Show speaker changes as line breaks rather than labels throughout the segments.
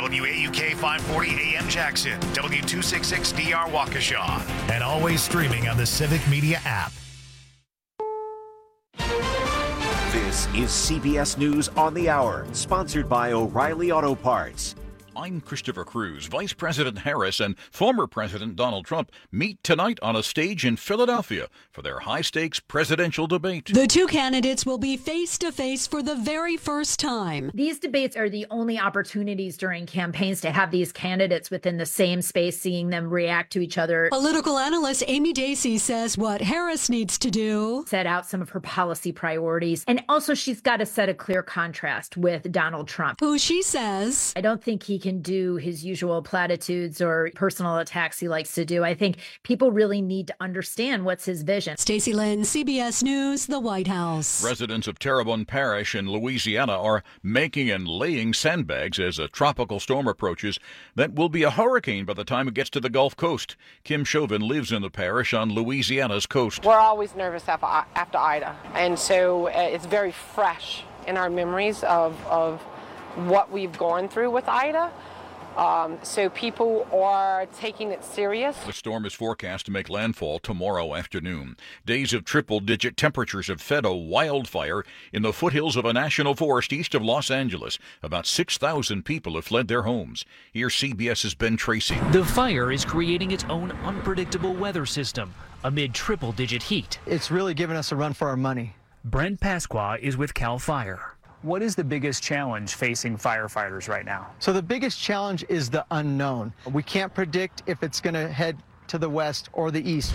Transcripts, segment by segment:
WAUK 540 AM Jackson, W266DR Waukesha, and always streaming on the Civic Media app.
This is CBS News on the Hour, sponsored by O'Reilly Auto Parts.
I'm Christopher Cruz. Vice President Harris and former President Donald Trump meet tonight on a stage in Philadelphia for their high-stakes presidential debate.
The two candidates will be face-to-face for the very first time.
These debates are the only opportunities during campaigns to have these candidates within the same space, seeing them react to each other.
Political analyst Amy Dacey says what Harris needs to do:
set out some of her policy priorities. And also she's got to set a clear contrast with Donald Trump,
who she says,
I don't think he can do his usual platitudes or personal attacks he likes to do. I think people really need to understand what's his vision.
Stacey Lynn, CBS News, the White House.
Residents of Terrebonne Parish in Louisiana are making and laying sandbags as a tropical storm approaches that will be a hurricane by the time it gets to the Gulf Coast. Kim Chauvin lives in the parish on Louisiana's coast.
We're always nervous after Ida, and so it's very fresh in our memories of what we've gone through with Ida. So people are taking it serious.
The storm is forecast to make landfall tomorrow afternoon. Days of triple-digit temperatures have fed a wildfire in the foothills of a national forest east of Los Angeles. About 6,000 people have fled their homes. Here's CBS's Ben Tracy.
The fire is creating its own unpredictable weather system amid triple-digit heat.
It's really given us a run for our money.
Brent Pasqua is with CAL FIRE. What is the biggest challenge facing firefighters right now?
So the biggest challenge is the unknown. We can't predict if it's going to head to the west or the east.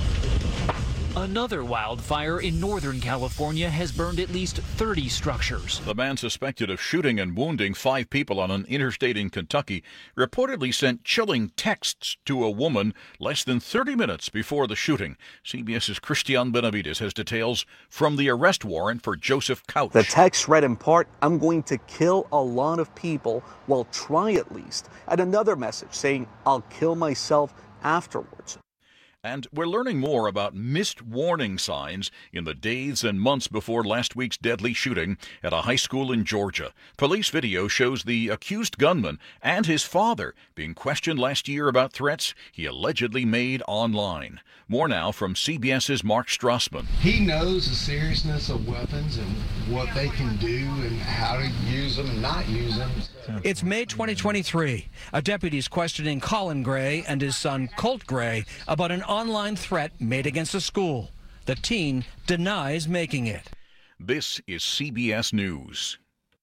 Another wildfire in Northern California has burned at least 30 structures.
The man suspected of shooting and wounding 5 people on an interstate in Kentucky reportedly sent chilling texts to a woman less than 30 minutes before the shooting. CBS's Christian Benavides has details from the arrest warrant for Joseph Couch.
The text read in part, "I'm going to kill a lot of people, well, try at least," and another message saying, "I'll kill myself afterwards."
And we're learning more about missed warning signs in the days and months before last week's deadly shooting at a high school in Georgia. Police video shows the accused gunman and his father being questioned last year about threats he allegedly made online. More now from CBS's Mark Strassman.
He knows the seriousness of weapons and what they can do and how to use them and not use them.
It's May 2023. A deputy's questioning Colin Gray and his son Colt Gray about an online threat made against a school. The teen denies making it.
This is CBS News.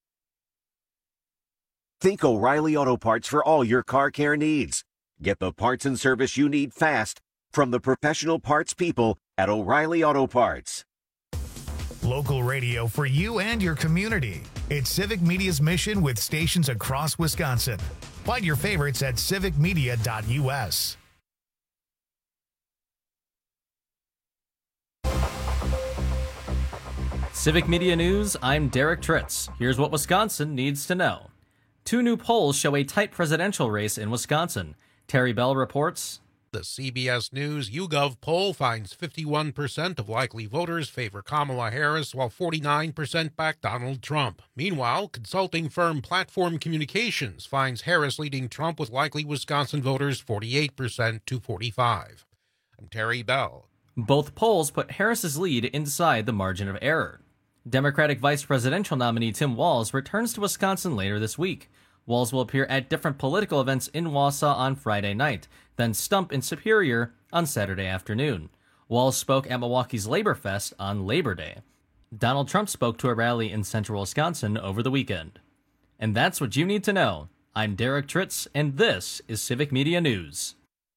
Think O'Reilly Auto Parts for all your car care needs. Get the parts and service you need fast from the professional parts people at O'Reilly Auto Parts.
Local radio for you and your community. It's Civic Media's mission with stations across Wisconsin. Find your favorites at civicmedia.us.
Civic Media News, I'm Derek Tritz. Here's what Wisconsin needs to know. 2 new polls show a tight presidential race in Wisconsin. Terry Bell reports.
The CBS News YouGov poll finds 51% of likely voters favor Kamala Harris, while 49% back Donald Trump. Meanwhile, consulting firm Platform Communications finds Harris leading Trump with likely Wisconsin voters 48% to 45%. I'm Terry Bell.
Both polls put Harris's lead inside the margin of error. Democratic vice presidential nominee Tim Walz returns to Wisconsin later this week. Walz will appear at different political events in Wausau on Friday night, then stump in Superior on Saturday afternoon. Walz spoke at Milwaukee's Labor Fest on Labor Day. Donald Trump spoke to a rally in central Wisconsin over the weekend. And that's what you need to know. I'm Derek Tritz, and this is Civic Media News.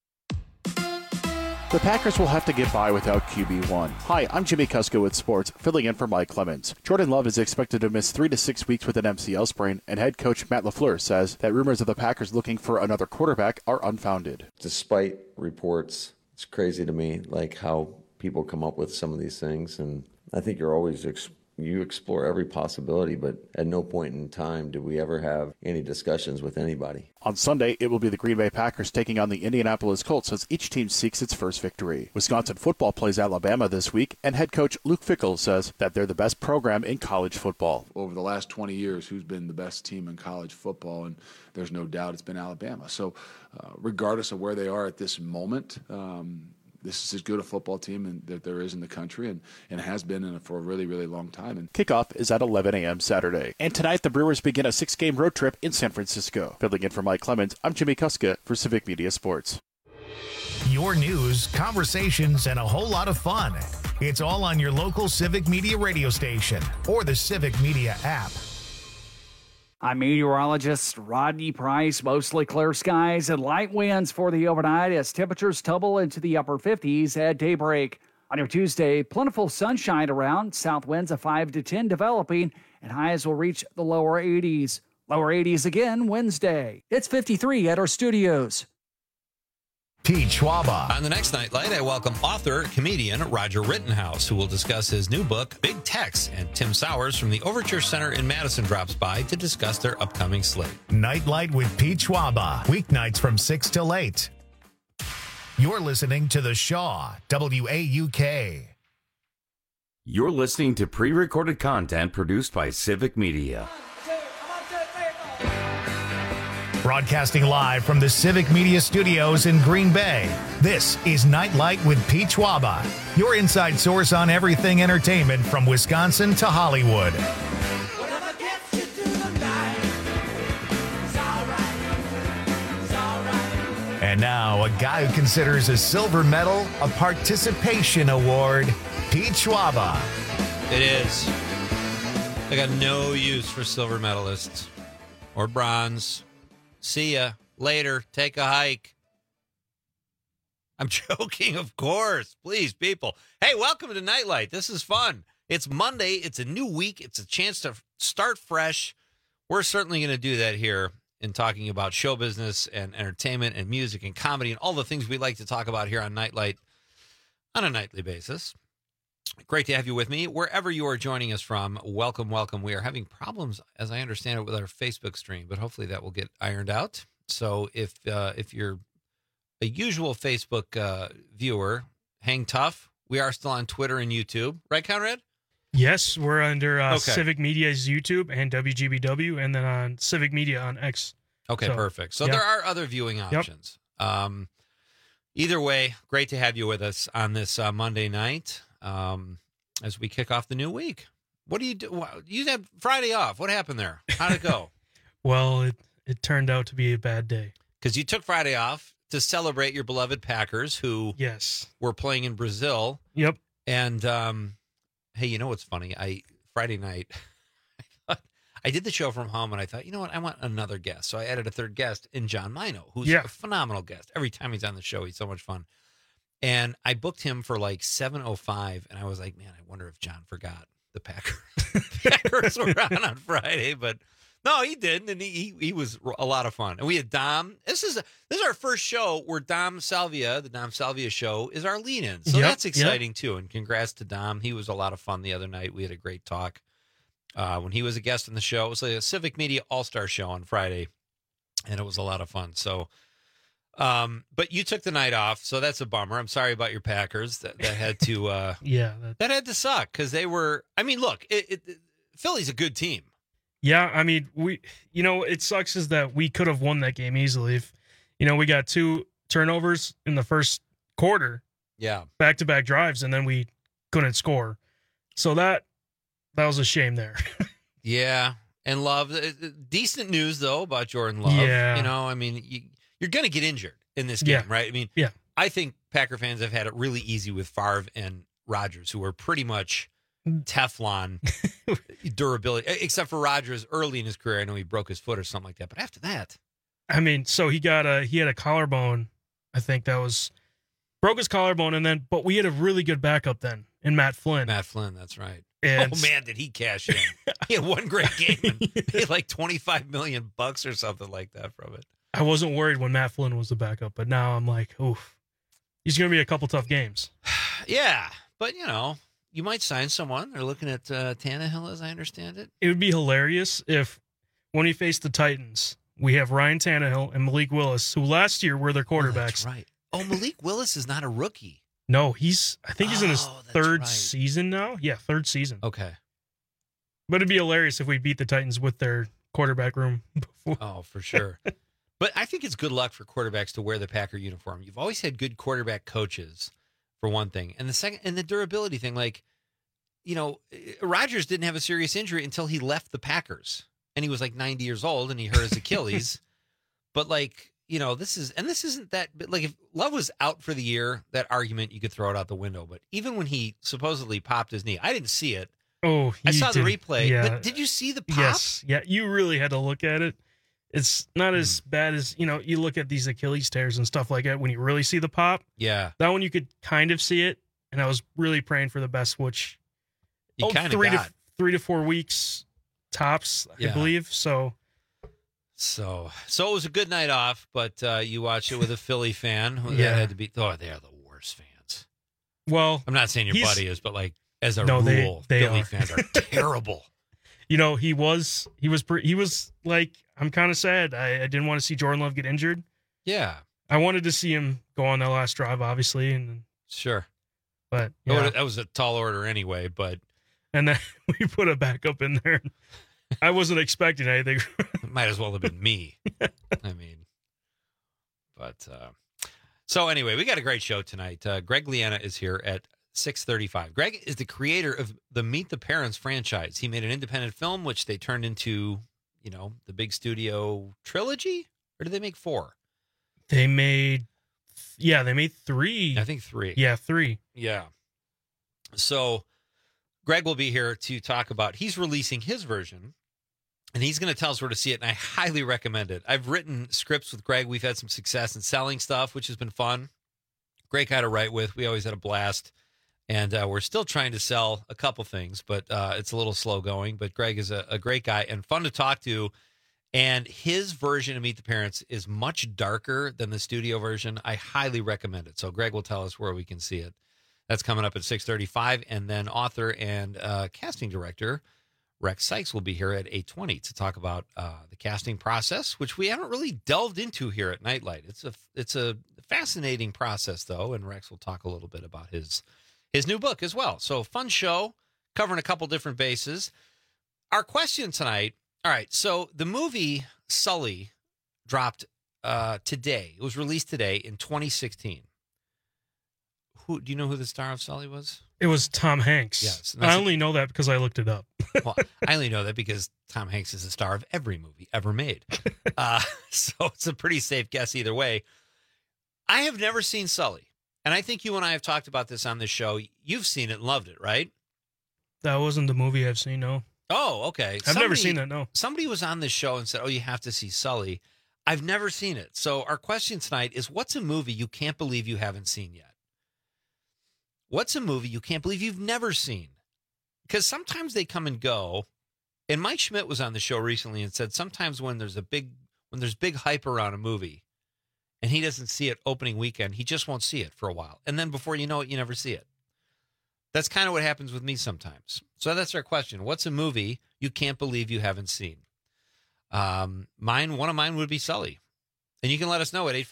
The Packers will have to get by without QB1. Hi, I'm Jimmy Kusko with Sports, filling in for Mike Clemens. Jordan Love is expected to miss 3 to 6 weeks with an MCL sprain, and head coach Matt LaFleur says that rumors of the Packers looking for another quarterback are unfounded.
Despite reports, it's crazy to me, like how people come up with some of these things, and I think you're always You explore every possibility, but at no point in time do we ever have any discussions with anybody.
On Sunday, it will be the Green Bay Packers taking on the Indianapolis Colts as each team seeks its first victory. Wisconsin football plays Alabama this week, and head coach Luke Fickell says that they're the best program in college football.
Over the last 20 years, who's been the best team in college football? And there's no doubt it's been Alabama. So regardless of where they are at this moment, this is as good a football team that there is in the country and has been for a really, really long time. And
kickoff is at 11 a.m. Saturday. And tonight, the Brewers begin a 6-game road trip in San Francisco. Filling in for Mike Clemens, I'm Jimmy Kuska for Civic Media Sports.
Your news, conversations, and a whole lot of fun. It's all on your local Civic Media radio station or the Civic Media app.
I'm meteorologist Rodney Price. Mostly clear skies and light winds for the overnight as temperatures tumble into the upper 50s at daybreak. On your Tuesday, plentiful sunshine around, south winds of 5 to 10 developing, and highs will reach the lower 80s. Lower 80s again Wednesday. It's 53 at our studios.
Pete Schwaba.
On the next Nightlight, I welcome author, comedian Roger Rittenhouse, who will discuss his new book, Big Tex, and Tim Sowers from the Overture Center in Madison drops by to discuss their upcoming slate.
Nightlight with Pete Schwaba, weeknights from 6 till 8. You're listening to The Shaw, WAUK.
You're listening to pre-recorded content produced by Civic Media.
Broadcasting live from the Civic Media Studios in Green Bay, this is Nightlight with Pete Schwaba, your inside source on everything entertainment from Wisconsin to Hollywood. And now, a guy who considers a silver medal a participation award, Pete Schwaba.
It is. I got no use for silver medalists or bronze. See ya later. Take a hike. I'm joking, of course. Please, people. Hey, welcome to Nightlight. This is fun. It's Monday. It's a new week. It's a chance to start fresh. We're certainly going to do that here in talking about show business and entertainment and music and comedy and all the things we like to talk about here on Nightlight on a nightly basis. Great to have you with me. Wherever you are joining us from, welcome, welcome. We are having problems, as I understand it, with our Facebook stream, but hopefully that will get ironed out. So if you're a usual Facebook viewer, hang tough. We are still on Twitter and YouTube. Right, Conrad?
Yes, we're under Civic Media's YouTube and WGBW, and then on Civic Media on X.
Okay, perfect. So there are other viewing options. Yep. Either way, great to have you with us on this Monday night. As we kick off the new week. What do you do? You had Friday off. What happened there? How'd it go?
Well, it turned out to be a bad day.
Because you took Friday off to celebrate your beloved Packers, who were playing in Brazil.
Yep.
And, hey, you know what's funny? Friday night, I did the show from home, and I thought, you know what? I want another guest. So I added a third guest in John Mino, who's a phenomenal guest. Every time he's on the show, he's so much fun. And I booked him for like 7:05, and I was like, man, I wonder if John forgot the Packers. Packers were on Friday, but no, he didn't, and he was a lot of fun. And we had Dom. This is our first show where Dom Salvia, the Dom Salvia Show, is our lead-in. So that's exciting too. And congrats to Dom. He was a lot of fun the other night. We had a great talk when he was a guest on the show. It was like a Civic Media All-Star Show on Friday, and it was a lot of fun. So. But you took the night off, so that's a bummer. I'm sorry about your Packers that had to that had to suck because they were. I mean, look, Philly's a good team.
Yeah, I mean, it sucks is that we could have won that game easily if, we got 2 turnovers in the first quarter.
Yeah,
back-to-back drives, and then we couldn't score. So that was a shame there.
Yeah, and Love, decent news though about Jordan Love.
Yeah,
I mean. You're going to get injured in this game, right? I mean, I think Packer fans have had it really easy with Favre and Rodgers, who are pretty much Teflon durability, except for Rodgers early in his career. I know he broke his foot or something like that, but after that,
I mean, so he had a collarbone. I think broke his collarbone, but we had a really good backup then in Matt Flynn.
That's right. And, man, did he cash in? He had one great game and paid like $25 million or something like that from it.
I wasn't worried when Matt Flynn was the backup, but now I'm like, oof, he's going to be a couple tough games.
Yeah, but you might sign someone. They're looking at Tannehill, as I understand it.
It would be hilarious if, when we face the Titans, we have Ryan Tannehill and Malik Willis, who last year were their quarterbacks.
That's right. Oh, Malik Willis is not a rookie.
No, I think he's in his third season now. Yeah, third season.
Okay.
But it'd be hilarious if we beat the Titans with their quarterback room before.
Oh, for sure. But I think it's good luck for quarterbacks to wear the Packer uniform. You've always had good quarterback coaches, for one thing. And the second, and the durability thing, like, you know, Rodgers didn't have a serious injury until he left the Packers. And he was like 90 years old and he hurt his Achilles. But like, you know, this isn't that, like, if Love was out for the year, that argument, you could throw it out the window. But even when he supposedly popped his knee, I didn't see it.
Oh,
I saw the replay.
Yeah.
But did you see the pop?
Yes. Yeah, you really had to look at it. It's not as bad as, you know, you look at these Achilles tears and stuff like that when you really see the pop.
Yeah.
That one you could kind of see it. And I was really praying for the best, which
you kind of got
3 to 4 weeks tops, I believe. So
it was a good night off, but you watched it with a Philly fan who had to be. Oh, they are the worst fans.
Well,
I'm not saying your buddy is, but like as a rule, Philly fans are terrible.
You know, he was like, I'm kind of sad. I didn't want to see Jordan Love get injured.
Yeah,
I wanted to see him go on that last drive, obviously, and
sure.
But
that was a tall order anyway. But
and then we put a backup in there. I wasn't expecting anything.
Might as well have been me. I mean, but so anyway, we got a great show tonight. Greg Liana is here at 6:35. Greg is the creator of the Meet the Parents franchise. He made an independent film, which they turned into, you know, the big studio trilogy. Or did they make 4?
They made 3.
I think 3.
Yeah, 3.
Yeah. So Greg will be here to talk about, he's releasing his version, and he's going to tell us where to see it, and I highly recommend it. I've written scripts with Greg. We've had some success in selling stuff, which has been fun. Great guy to write with. We always had a blast. And we're still trying to sell a couple things, but it's a little slow going. But Greg is a great guy and fun to talk to. And his version of Meet the Parents is much darker than the studio version. I highly recommend it. So Greg will tell us where we can see it. That's coming up at 6:35. And then author and casting director Rex Sikes will be here at 8:20 to talk about the casting process, which we haven't really delved into here at Nightlight. It's a fascinating process, though, and Rex will talk a little bit about his new book as well. So fun show, covering a couple different bases. Our question tonight, all right, so the movie Sully dropped today. It was released today in 2016. Do you know who the star of Sully was?
It was Tom Hanks.
Yes.
I only know that because I looked it up.
Well, I only know that because Tom Hanks is the star of every movie ever made. So it's a pretty safe guess either way. I have never seen Sully. And I think you and I have talked about this on this show. You've seen it and loved it, right?
That wasn't the movie I've seen, no.
Oh, okay.
I've never seen that, no.
Somebody was on this show and said, oh, you have to see Sully. I've never seen it. So our question tonight is, what's a movie you can't believe you haven't seen yet? What's a movie you can't believe you've never seen? Because sometimes they come and go. And Mike Schmidt was on the show recently and said sometimes when there's big hype around a movie, and he doesn't see it opening weekend, he just won't see it for a while. And then before you know it, you never see it. That's kind of what happens with me sometimes. So that's our question. What's a movie you can't believe you haven't seen? One of mine would be Sully. And you can let us know at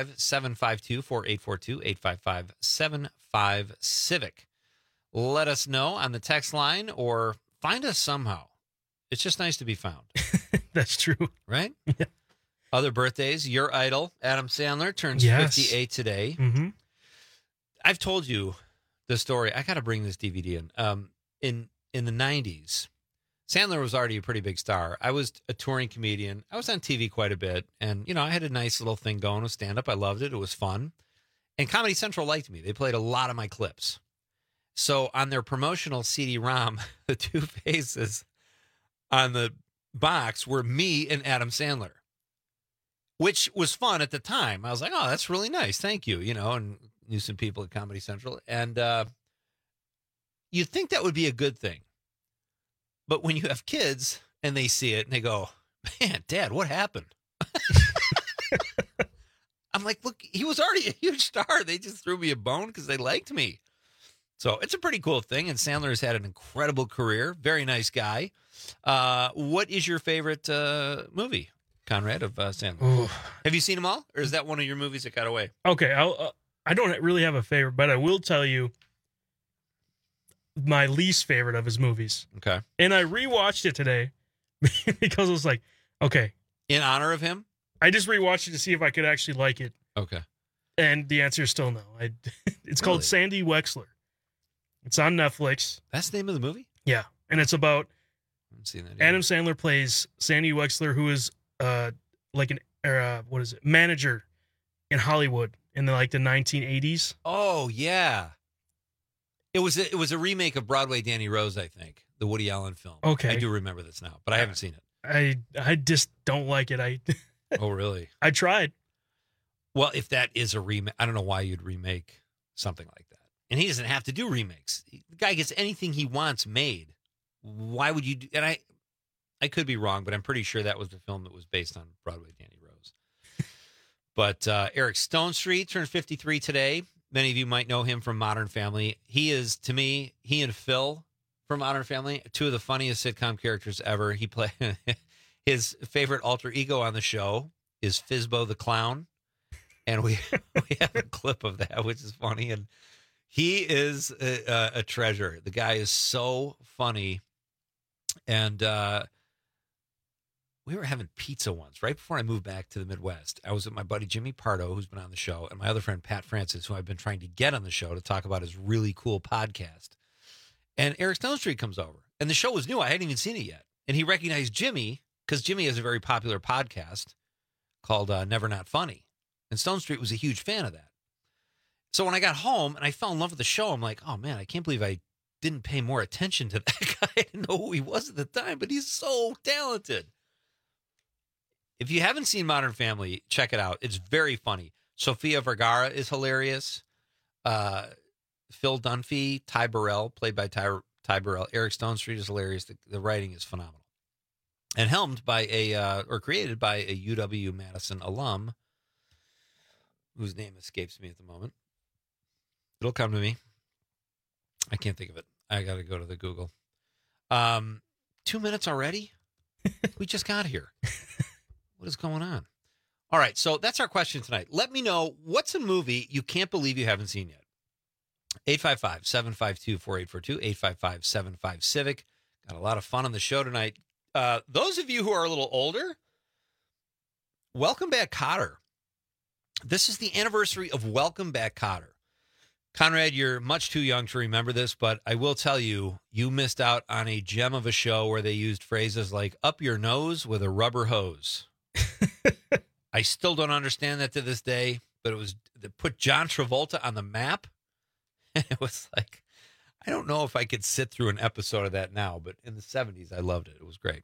855-752-4842, 855-75-CIVIC. Let us know on the text line or find us somehow. It's just nice to be found.
That's true.
Right?
Yeah.
Other birthdays, your idol, Adam Sandler, turns 58 today.
Mm-hmm.
I've told you the story. I got to bring this DVD in the 90s, Sandler was already a pretty big star. I was a touring comedian. I was on TV quite a bit. And, you know, I had a nice little thing going with stand-up. I loved it. It was fun. And Comedy Central liked me. They played a lot of my clips. So on their promotional CD-ROM, the two faces on the box were me and Adam Sandler, which was fun at the time. I was like, oh, that's really nice. Thank you. You know, and knew some people at Comedy Central. And you'd think that would be a good thing. But when you have kids and they see it and they go, man, Dad, what happened? I'm like, look, he was already a huge star. They just threw me a bone because they liked me. So it's a pretty cool thing, and Sandler has had an incredible career. Very nice guy. What is your favorite movie, Conrad, of Sandler?
Ooh.
Have you seen them all, or is that one of your movies that got away?
Okay, I don't really have a favorite, but I will tell you my least favorite of his movies.
Okay.
And I rewatched it today because I was like, okay.
In honor of him?
I just rewatched it to see if I could actually like it.
Okay.
And the answer is still no. It's called Sandy Wexler. It's on Netflix.
That's the name of the movie?
Yeah. And it's about Adam
either.
Sandler plays Sandy Wexler, who is like manager in Hollywood in the 1980s.
Oh, yeah. It was a remake of Broadway Danny Rose, I think, the Woody Allen film.
Okay.
I do remember this now, but I haven't seen
it. I just don't like it.
Oh, really?
I tried.
Well, if that is a remake, I don't know why you'd remake something like that. And he doesn't have to do remakes. The guy gets anything he wants made. Why would you do? And I could be wrong, but I'm pretty sure that was the film that was based on Broadway Danny Rose. But Eric Stonestreet turned 53 today. Many of you might know him from Modern Family. He is, to me, he and Phil from Modern Family, two of the funniest sitcom characters ever. He played his favorite alter ego on the show is Fizbo the Clown. And we have a clip of that, which is funny. And he is a treasure. The guy is so funny. And we were having pizza once, right before I moved back to the Midwest. I was with my buddy Jimmy Pardo, who's been on the show, and my other friend Pat Francis, who I've been trying to get on the show to talk about his really cool podcast. And Eric Stonestreet comes over. And the show was new. I hadn't even seen it yet. And he recognized Jimmy, because Jimmy has a very popular podcast called Never Not Funny. And Stonestreet was a huge fan of that. So when I got home and I fell in love with the show, I'm like, oh, man, I can't believe I didn't pay more attention to that guy. I didn't know who he was at the time, but he's so talented. If you haven't seen Modern Family, check it out. It's very funny. Sofia Vergara is hilarious. Phil Dunphy, Ty Burrell, played by Ty Burrell. Eric Stonestreet is hilarious. The writing is phenomenal. And helmed by created by a UW-Madison alum, whose name escapes me at the moment. It'll come to me. I can't think of it. I got to go to the Google. 2 minutes already? We just got here. What is going on? All right, so that's our question tonight. Let me know, what's a movie you can't believe you haven't seen yet? 855-752-4842, 855-75-CIVIC. Got a lot of fun on the show tonight. Those of you who are a little older, Welcome Back, Kotter. This is the anniversary of Welcome Back, Kotter. Conrad, you're much too young to remember this, but I will tell you, you missed out on a gem of a show where they used phrases like up your nose with a rubber hose. I still don't understand that to this day, but it put John Travolta on the map. And it was like, I don't know if I could sit through an episode of that now, but in the 70s, I loved it. It was great.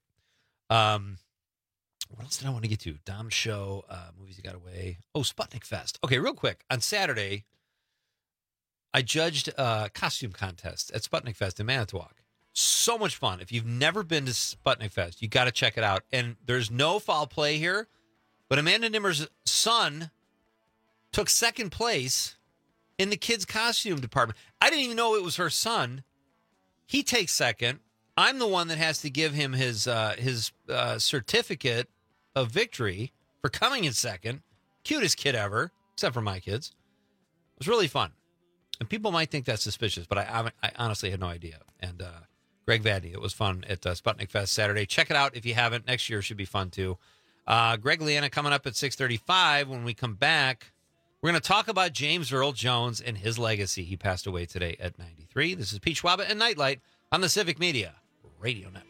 What else did I want to get to? Dom's show, movies that got away. Oh, Sputnik Fest. Okay, real quick. On Saturday, I judged a costume contest at Sputnik Fest in Manitowoc. So much fun. If you've never been to Sputnik Fest, you got to check it out. And there's no foul play here, but Amanda Nimmer's son took second place in the kids' costume department. I didn't even know it was her son. He takes second. I'm the one that has to give him his certificate of victory for coming in second. Cutest kid ever, except for my kids. It was really fun. And people might think that's suspicious, but I honestly had no idea. And Greg Vadney, it was fun at Sputnik Fest Saturday. Check it out if you haven't. Next year should be fun, too. Greg Leanna coming up at 6:35. When we come back, we're going to talk about James Earl Jones and his legacy. He passed away today at 93. This is Pete Schwaba and Nightlight on the Civic Media Radio Network.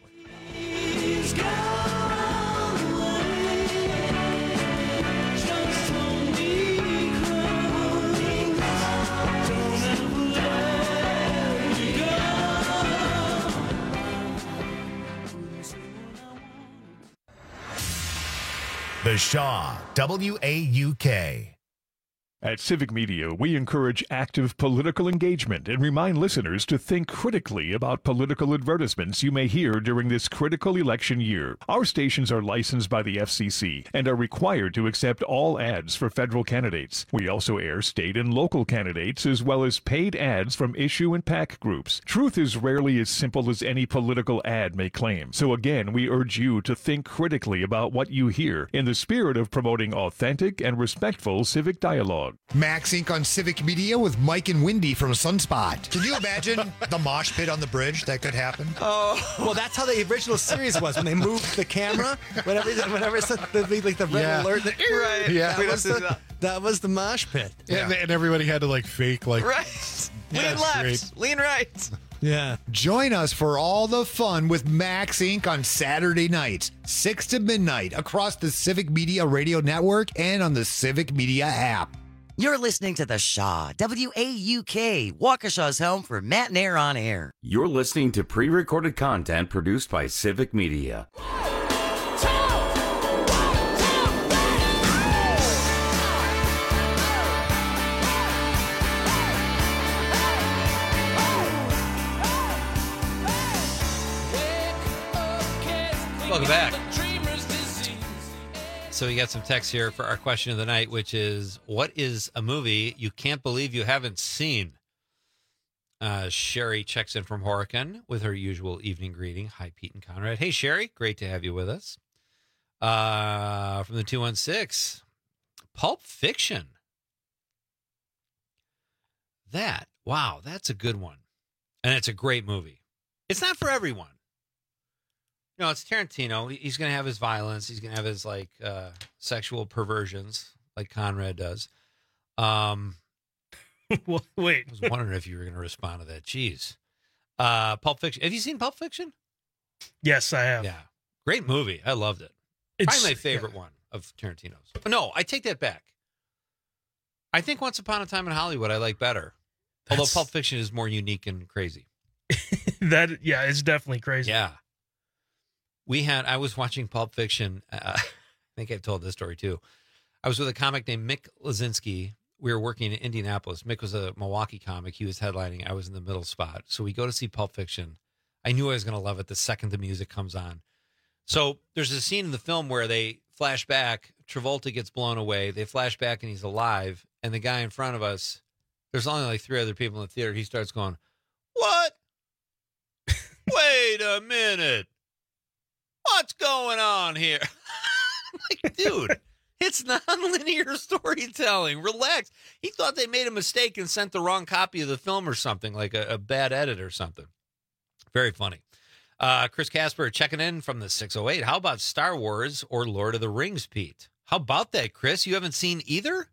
The Shaw, WAUK.
At Civic Media, we encourage active political engagement and remind listeners to think critically about political advertisements you may hear during this critical election year. Our stations are licensed by the FCC and are required to accept all ads for federal candidates. We also air state and local candidates as well as paid ads from issue and PAC groups. Truth is rarely as simple as any political ad may claim. So again, we urge you to think critically about what you hear in the spirit of promoting authentic and respectful civic dialogue.
Max Inc. on Civic Media with Mike and Wendy from Sunspot. Can you imagine the mosh pit on the bridge that could happen?
Oh, well, that's how the original series was when they moved the camera. Whenever it's the red alert, right?
Yeah,
that was the mosh pit.
Yeah. And everybody had to fake
right. Lean left,
great.
lean right. Yeah.
Join us for all the fun with Max Inc. on Saturday nights, 6 to midnight, across the Civic Media Radio Network and on the Civic Media app.
You're listening to The Shaw, WAUK, Waukesha's home for Matt and Air on Air.
You're listening to pre-recorded content produced by Civic Media.
Welcome back. So we got some text here for our question of the night, which is, what is a movie you can't believe you haven't seen? Sherry checks in from Horicon with her usual evening greeting. Hi, Pete and Conrad. Hey, Sherry. Great to have you with us. From the 216, Pulp Fiction. Wow, that's a good one. And it's a great movie. It's not for everyone. No, it's Tarantino. He's going to have his violence. He's going to have his sexual perversions, like Conrad does.
Wait,
I was wondering if you were going to respond to that. Jeez, Pulp Fiction. Have you seen Pulp Fiction?
Yes, I have.
Yeah, great movie. I loved it. Probably my favorite one of Tarantino's. But no, I take that back. I think Once Upon a Time in Hollywood I like better. Although Pulp Fiction is more unique and crazy.
It's definitely crazy.
Yeah. I was watching Pulp Fiction. I think I've told this story too. I was with a comic named Mick Lazinski. We were working in Indianapolis. Mick was a Milwaukee comic. He was headlining. I was in the middle spot. So we go to see Pulp Fiction. I knew I was going to love it the second the music comes on. So there's a scene in the film where they flash back. Travolta gets blown away. They flash back and he's alive. And the guy in front of us, there's only like 3 other people in the theater. He starts going, "What? Wait a minute. What's going on here?" I'm like, dude, it's non-linear storytelling. Relax. He thought they made a mistake and sent the wrong copy of the film or something, like a bad edit or something. Very funny. Chris Casper checking in from the 608. How about Star Wars or Lord of the Rings, Pete? How about that, Chris? You haven't seen either?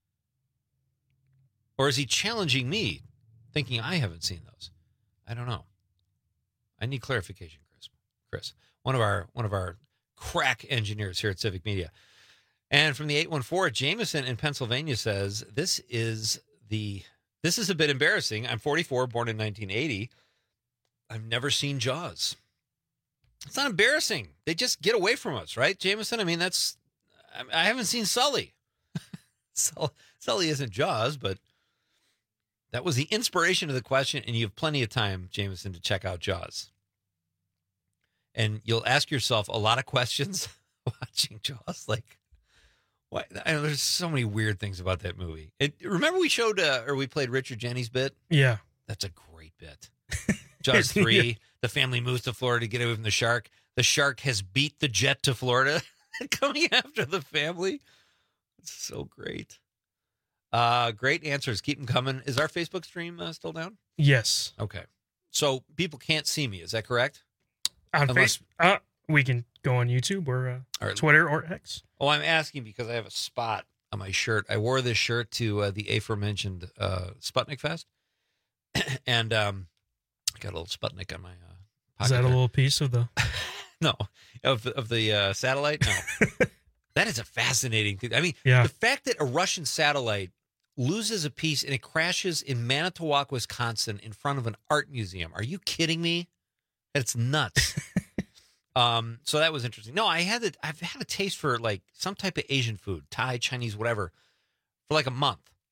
Or is he challenging me, thinking I haven't seen those? I don't know. I need clarification, Chris. One of our crack engineers here at Civic Media. And from the 814, Jameson in Pennsylvania says, this is a bit embarrassing. I'm 44, born in 1980. I've never seen Jaws. It's not embarrassing. They just get away from us, right, Jameson? I mean, I haven't seen Sully. Sully isn't Jaws, but that was the inspiration of the question, and you have plenty of time, Jameson, to check out Jaws. And you'll ask yourself a lot of questions watching Jaws. Like, what? I know there's so many weird things about that movie. Remember we showed we played Richard Jennings' bit?
Yeah.
That's a great bit. Jaws 3, the family moves to Florida to get away from the shark. The shark has beat the jet to Florida, coming after the family. It's so great. Great answers. Keep them coming. Is our Facebook stream still down?
Yes.
Okay. So people can't see me. Is that correct?
On Facebook, we can go on YouTube or Twitter or X.
Oh, I'm asking because I have a spot on my shirt. I wore this shirt to the aforementioned Sputnik Fest, and I got a little Sputnik on my pocket.
Is that
there.
a little piece of the?
No, of the satellite. No, that is a fascinating thing. I mean,
yeah.
The fact that a Russian satellite loses a piece and it crashes in Manitowoc, Wisconsin, in front of an art museum. Are you kidding me? It's nuts. So that was interesting. No, I've had a taste for like some type of Asian food, Thai, Chinese, whatever, for like a month.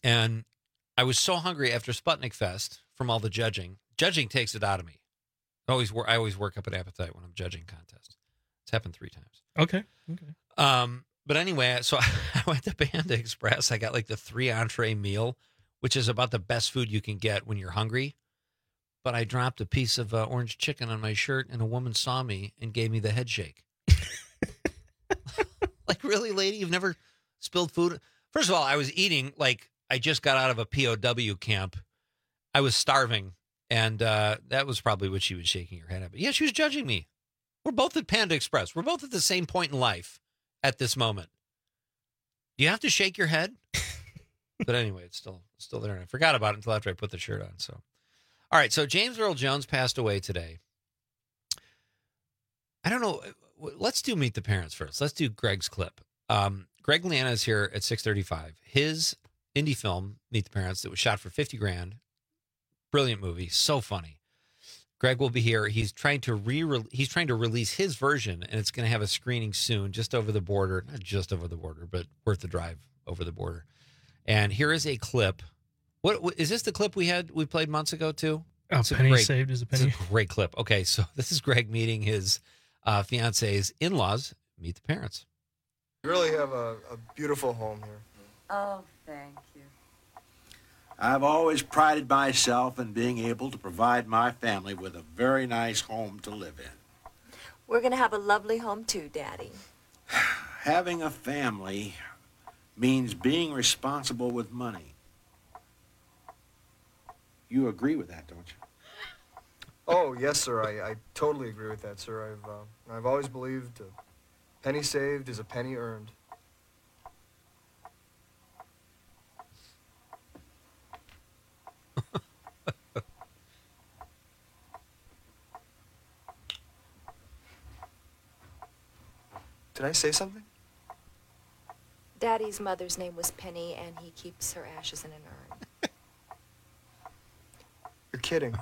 And I was so hungry after Sputnik Fest from all the judging. Judging takes it out of me. I always work up an appetite when I'm judging contests. It's happened 3 times.
Okay.
But anyway, so I went to Panda Express. I got like the 3 entree meal, which is about the best food you can get when you're hungry. But I dropped a piece of orange chicken on my shirt, and a woman saw me and gave me the head shake. Like, really, lady? You've never spilled food? First of all, I was eating like I just got out of a POW camp. I was starving, and that was probably what she was shaking her head at. But yeah, she was judging me. We're both at Panda Express. We're both at the same point in life at this moment. Do you have to shake your head? But anyway, it's still there, and I forgot about it until after I put the shirt on. So, all right. So James Earl Jones passed away today. I don't know. Let's do Meet the Parents first. Let's do Greg's clip. Greg Liana is here at 6:35. His indie film, Meet the Parents, that was shot for $50,000. Brilliant movie. So funny. Greg will be here. He's trying to release his version, and it's going to have a screening soon, just over the border. Not just over the border, but worth the drive over the border. And here is a clip. What is this? The clip we played months ago too?
A penny saved is a penny.
It's a great clip. Okay, so this is Greg meeting his fiance's in-laws. Meet the parents.
You really have a beautiful home here.
Oh, thank you.
I've always prided myself in being able to provide my family with a very nice home to live in.
We're going to have a lovely home too, Daddy.
Having a family means being responsible with money. You agree with that, don't you?
Oh, yes, sir. I totally agree with that, sir. I've always believed a penny saved is a penny earned. Did I say something?
Daddy's mother's name was Penny, and he keeps her ashes in an urn.
You're kidding.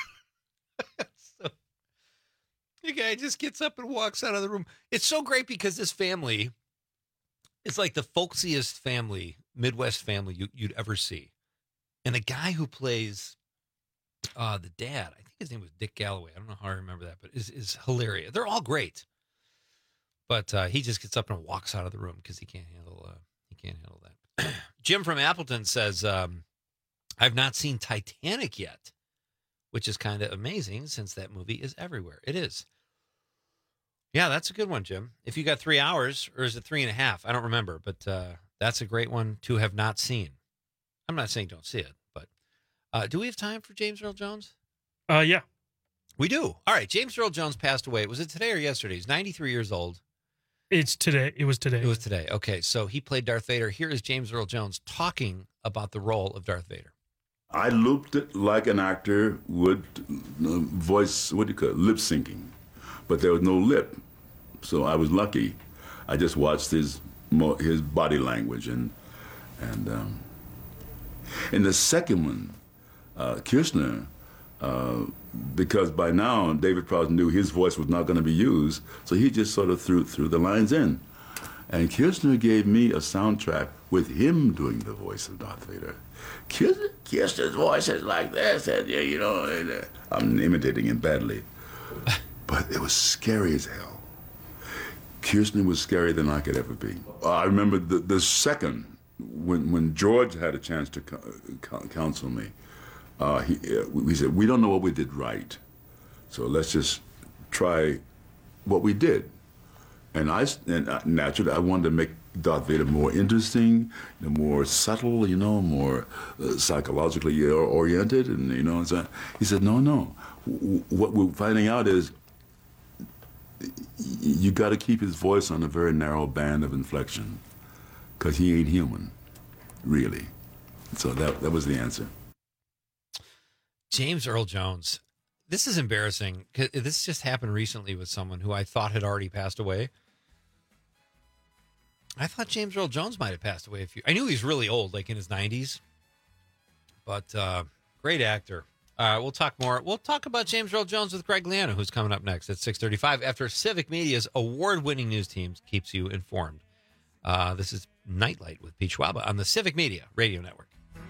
The guy just gets up and walks out of the room. It's so great because this family is like the folksiest family, Midwest family you'd ever see. And the guy who plays the dad, I think his name was Dick Galloway. I don't know how I remember that, but is hilarious. They're all great. But he just gets up and walks out of the room because he can't handle that. Jim from Appleton says, I've not seen Titanic yet, which is kind of amazing since that movie is everywhere. It is. Yeah, that's a good one, Jim. If you got 3 hours, or is it 3.5? I don't remember, but that's a great one to have not seen. I'm not saying don't see it, but do we have time for James Earl Jones?
Yeah.
We do. All right, James Earl Jones passed away. Was it today or yesterday? He's 93 years old.
It's today. It was today.
It was today. Okay, so he played Darth Vader. Here is James Earl Jones talking about the role of Darth Vader.
I looped it like an actor would voice, lip syncing. But there was no lip, so I was lucky. I just watched his body language. And in the second one, Kirshner, because by now David Prowse knew his voice was not going to be used, so he just sort of threw the lines in. And Kirshner gave me a soundtrack with him doing the voice of Darth Vader. Kirshner's voice is like this, and I'm imitating him badly. But it was scary as hell. Kirshner was scarier than I could ever be. I remember the second, when George had a chance to counsel me, he said, we don't know what we did right, so let's just try what we did. And naturally, I wanted to make Darth Vader more interesting, more subtle, more psychologically oriented, and so he said, no. What we're finding out is you got to keep his voice on a very narrow band of inflection, because he ain't human, really. So that was the answer.
James Earl Jones. This is embarrassing. This just happened recently with someone who I thought had already passed away. I thought James Earl Jones might have passed away. I knew he was really old, like in his 90s. But great actor. We'll talk more. We'll talk about James Earl Jones with Greg Liana, who's coming up next at 6:35 after Civic Media's award-winning news team keeps you informed. This is Nightlight with Pete Schwaba on the Civic Media Radio Network.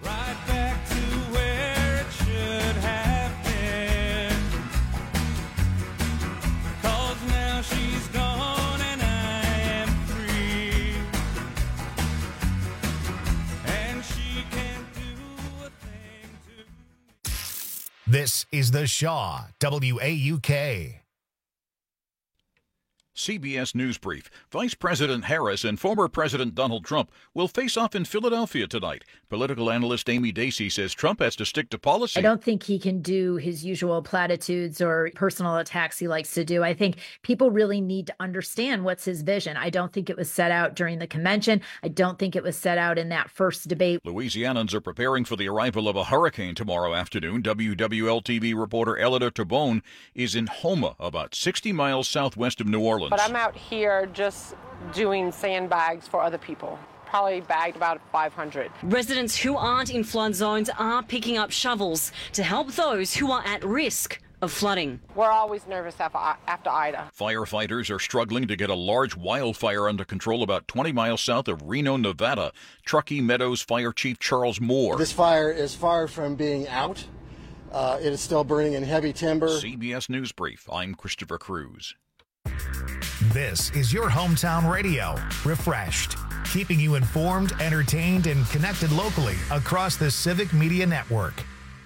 This is The Shaw, WAUK.
CBS News Brief. Vice President Harris and former President Donald Trump will face off in Philadelphia tonight. Political analyst Amy Dacey says Trump has to stick to policy.
I don't think he can do his usual platitudes or personal attacks he likes to do. I think people really need to understand what's his vision. I don't think it was set out during the convention. I don't think it was set out in that first debate.
Louisianans are preparing for the arrival of a hurricane tomorrow afternoon. WWL-TV reporter Elida Tabone is in Houma, about 60 miles southwest of New Orleans.
But I'm out here just doing sandbags for other people. Probably bagged about 500.
Residents who aren't in flood zones are picking up shovels to help those who are at risk of flooding.
We're always nervous after Ida.
Firefighters are struggling to get a large wildfire under control about 20 miles south of Reno, Nevada. Truckee Meadows Fire Chief Charles Moore.
This fire is far from being out. It is still burning in heavy timber.
CBS News Brief. I'm Christopher Cruz.
This is your hometown radio, Refreshed, keeping you informed, entertained, and connected locally across the Civic Media Network.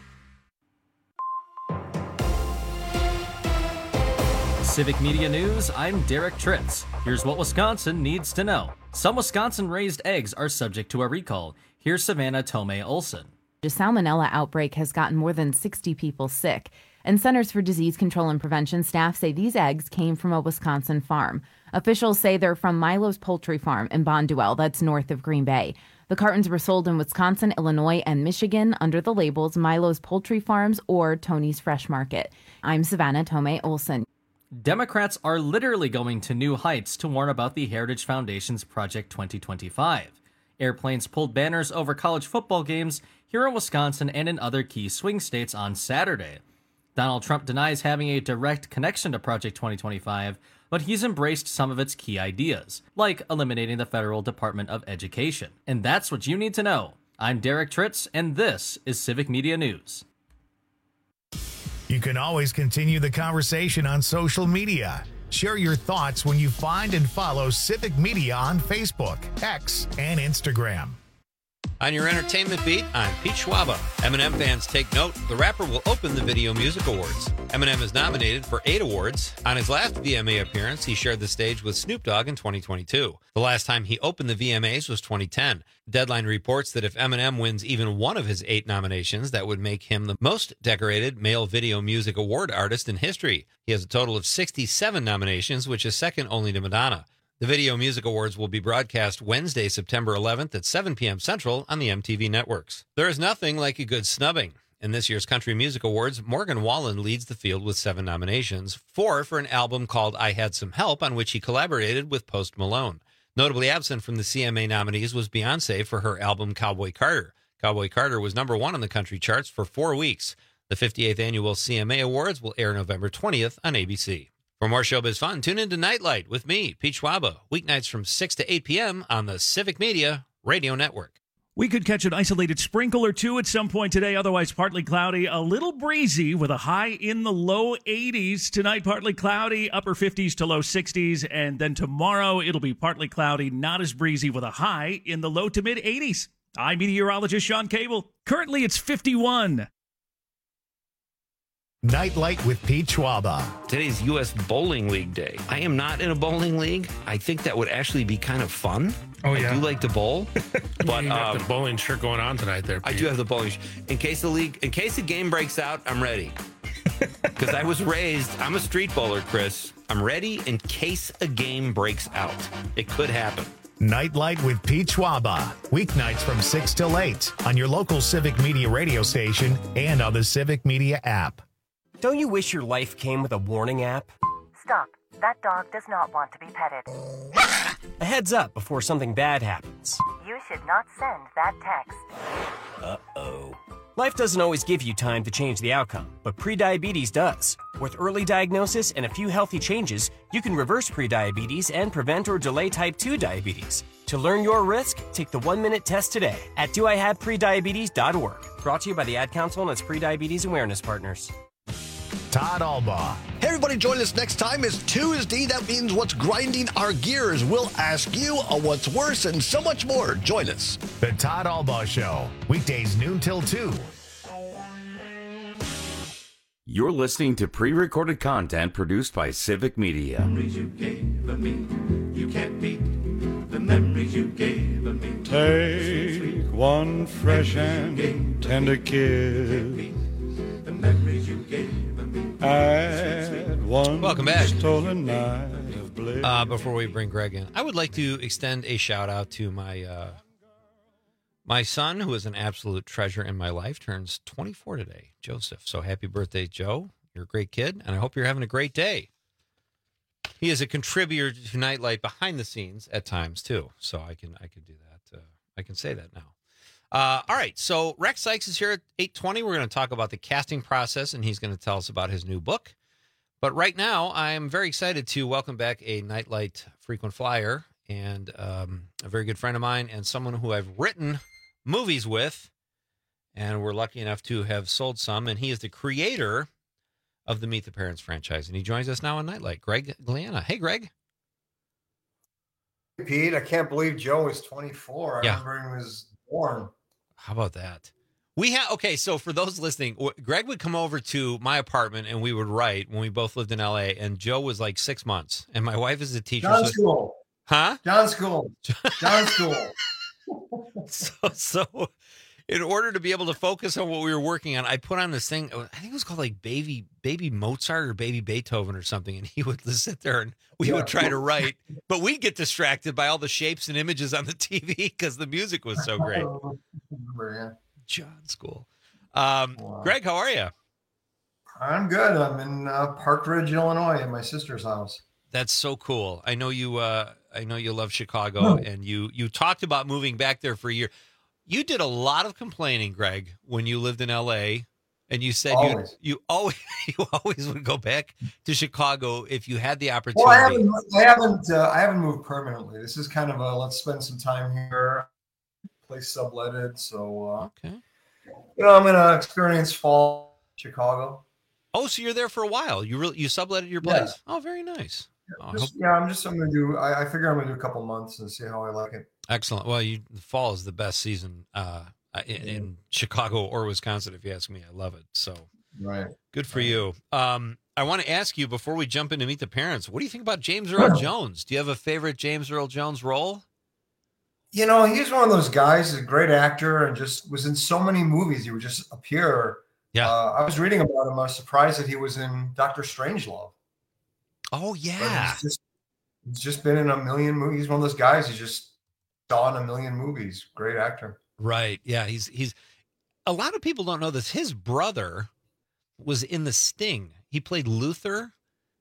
Civic Media News, I'm Derek Tritz. Here's what Wisconsin needs to know. Some Wisconsin-raised eggs are subject to a recall. Here's Savannah Tomei Olson.
A salmonella outbreak has gotten more than 60 people sick, and Centers for Disease Control and Prevention staff say these eggs came from a Wisconsin farm. Officials say they're from Milo's Poultry Farm in Bonduelle, that's north of Green Bay. The cartons were sold in Wisconsin, Illinois, and Michigan under the labels Milo's Poultry Farms or Tony's Fresh Market. I'm Savannah Tomei Olson.
Democrats are literally going to new heights to warn about the Heritage Foundation's Project 2025. Airplanes pulled banners over college football games here in Wisconsin and in other key swing states on Saturday. Donald Trump denies having a direct connection to Project 2025, but he's embraced some of its key ideas, like eliminating the Federal Department of Education. And that's what you need to know. I'm Derek Tritz, and this is Civic Media News.
You can always continue the conversation on social media. Share your thoughts when you find and follow Civic Media on Facebook, X, and Instagram.
On your entertainment beat, I'm Pete Schwaba. Eminem fans take note. The rapper will open the Video Music Awards. Eminem is nominated for 8 awards. On his last VMA appearance, he shared the stage with Snoop Dogg in 2022. The last time he opened the VMAs was 2010. Deadline reports that if Eminem wins even one of his 8 nominations, that would make him the most decorated male video music award artist in history. He has a total of 67 nominations, which is second only to Madonna. The Video Music Awards will be broadcast Wednesday, September 11th at 7 p.m. Central on the MTV networks. There is nothing like a good snubbing. In this year's Country Music Awards, Morgan Wallen leads the field with 7 nominations, 4 for an album called I Had Some Help, on which he collaborated with Post Malone. Notably absent from the CMA nominees was Beyoncé for her album Cowboy Carter. Cowboy Carter was number 1 on the country charts for 4 weeks. The 58th annual CMA Awards will air November 20th on ABC. For more showbiz fun, tune in to Nightlight with me, Pete Schwaba, weeknights from 6 to 8 p.m. on the Civic Media Radio Network.
We could catch an isolated sprinkle or two at some point today, otherwise partly cloudy, a little breezy with a high in the low 80s. Tonight, partly cloudy, upper 50s to low 60s, and then tomorrow it'll be partly cloudy, not as breezy, with a high in the low to mid 80s. I'm meteorologist Sean Cable. Currently, it's 51.
Nightlight with Pete Schwaba.
Today's U.S. Bowling League Day. I am not in a bowling league. I think that would actually be kind of fun.
Oh, yeah.
I do like to bowl. But
you got the bowling shirt going on tonight there, Pete.
I do have the bowling shirt. In case the game breaks out, I'm ready. Because I was raised, I'm a street bowler, Chris. I'm ready in case a game breaks out. It could happen.
Nightlight with Pete Schwaba. Weeknights from 6 till 8 on your local Civic Media radio station and on the Civic Media app.
Don't you wish your life came with a warning app?
Stop. That dog does not want to be petted.
A heads up before something bad happens.
You should not send that text.
Uh-oh. Life doesn't always give you time to change the outcome, but prediabetes does. With early diagnosis and a few healthy changes, you can reverse prediabetes and prevent or delay type 2 diabetes. To learn your risk, take the 1-minute test today at doihaveprediabetes.org. Brought to you by the Ad Council and its prediabetes awareness partners.
Todd Albaugh.
Hey, everybody, join us next time. It's Tuesday. That means what's grinding our gears. We'll ask you what's worse and so much more. Join us.
The Todd Albaugh Show. Weekdays noon till 2.
You're listening to pre-recorded content produced by Civic Media.
Memories you gave me, you can't beat the memories you gave me.
Take one fresh and tender kiss.
The memories you gave me.
Add one
Welcome back.
stolen night of bliss.
Before we bring Greg in, I would like to extend a shout out to my son, who is an absolute treasure in my life, turns 24 today, Joseph. So happy birthday, Joe. You're a great kid, and I hope you're having a great day. He is a contributor to Nightlight behind the scenes at times, too. So I can do that. I can say that now. All right, so Rex Sykes is here at 8:20. We're going to talk about the casting process, and he's going to tell us about his new book. But right now, I'm very excited to welcome back a Nightlight frequent flyer and a very good friend of mine and someone who I've written movies with, and we're lucky enough to have sold some, and he is the creator of the Meet the Parents franchise, and he joins us now on Nightlight. Greg Gliana. Hey, Greg.
Hey, Pete, I can't believe Joe is 24.
Yeah.
I remember he was born.
How about that? Okay, so for those listening, Greg would come over to my apartment and we would write when we both lived in LA, and Joe was like 6 months, and my wife is a teacher.
John School.
Huh?
John School. John School.
So in order to be able to focus on what we were working on, I put on this thing. I think it was called like Baby Mozart or Baby Beethoven or something. And he would sit there and we would try to write, but we'd get distracted by all the shapes and images on the TV because the music was so great. John School. Greg, how are you?
I'm good. I'm in Park Ridge, Illinois, at my sister's house.
That's so cool. I know you love Chicago, and you talked about moving back there for a year. You did a lot of complaining, Greg, when you lived in LA, and you said you always would go back to Chicago if you had the opportunity.
Well, I haven't moved permanently. This is kind of a let's spend some time here. Place subletted, so
okay.
I'm gonna experience fall Chicago.
Oh, so you're there for a while. You subletted your place. Yeah. Oh, very nice.
I'm gonna do. I figure I'm gonna do a couple months and see how I like it.
Excellent. Well, the fall is the best season in Chicago or Wisconsin, if you ask me. I love it. So,
right.
Good for you. I want to ask you before we jump in to Meet the Parents. What do you think about James Earl Jones? Do you have a favorite James Earl Jones role?
He's one of those guys. He's a great actor and just was in so many movies. He would just appear.
Yeah.
I was reading about him. I was surprised that he was in Dr. Strangelove.
Oh, yeah.
He's just been in a million movies. He's one of those guys who just saw in a million movies. Great actor.
Right. Yeah. He's a lot of people don't know this. His brother was in The Sting. He played Luther.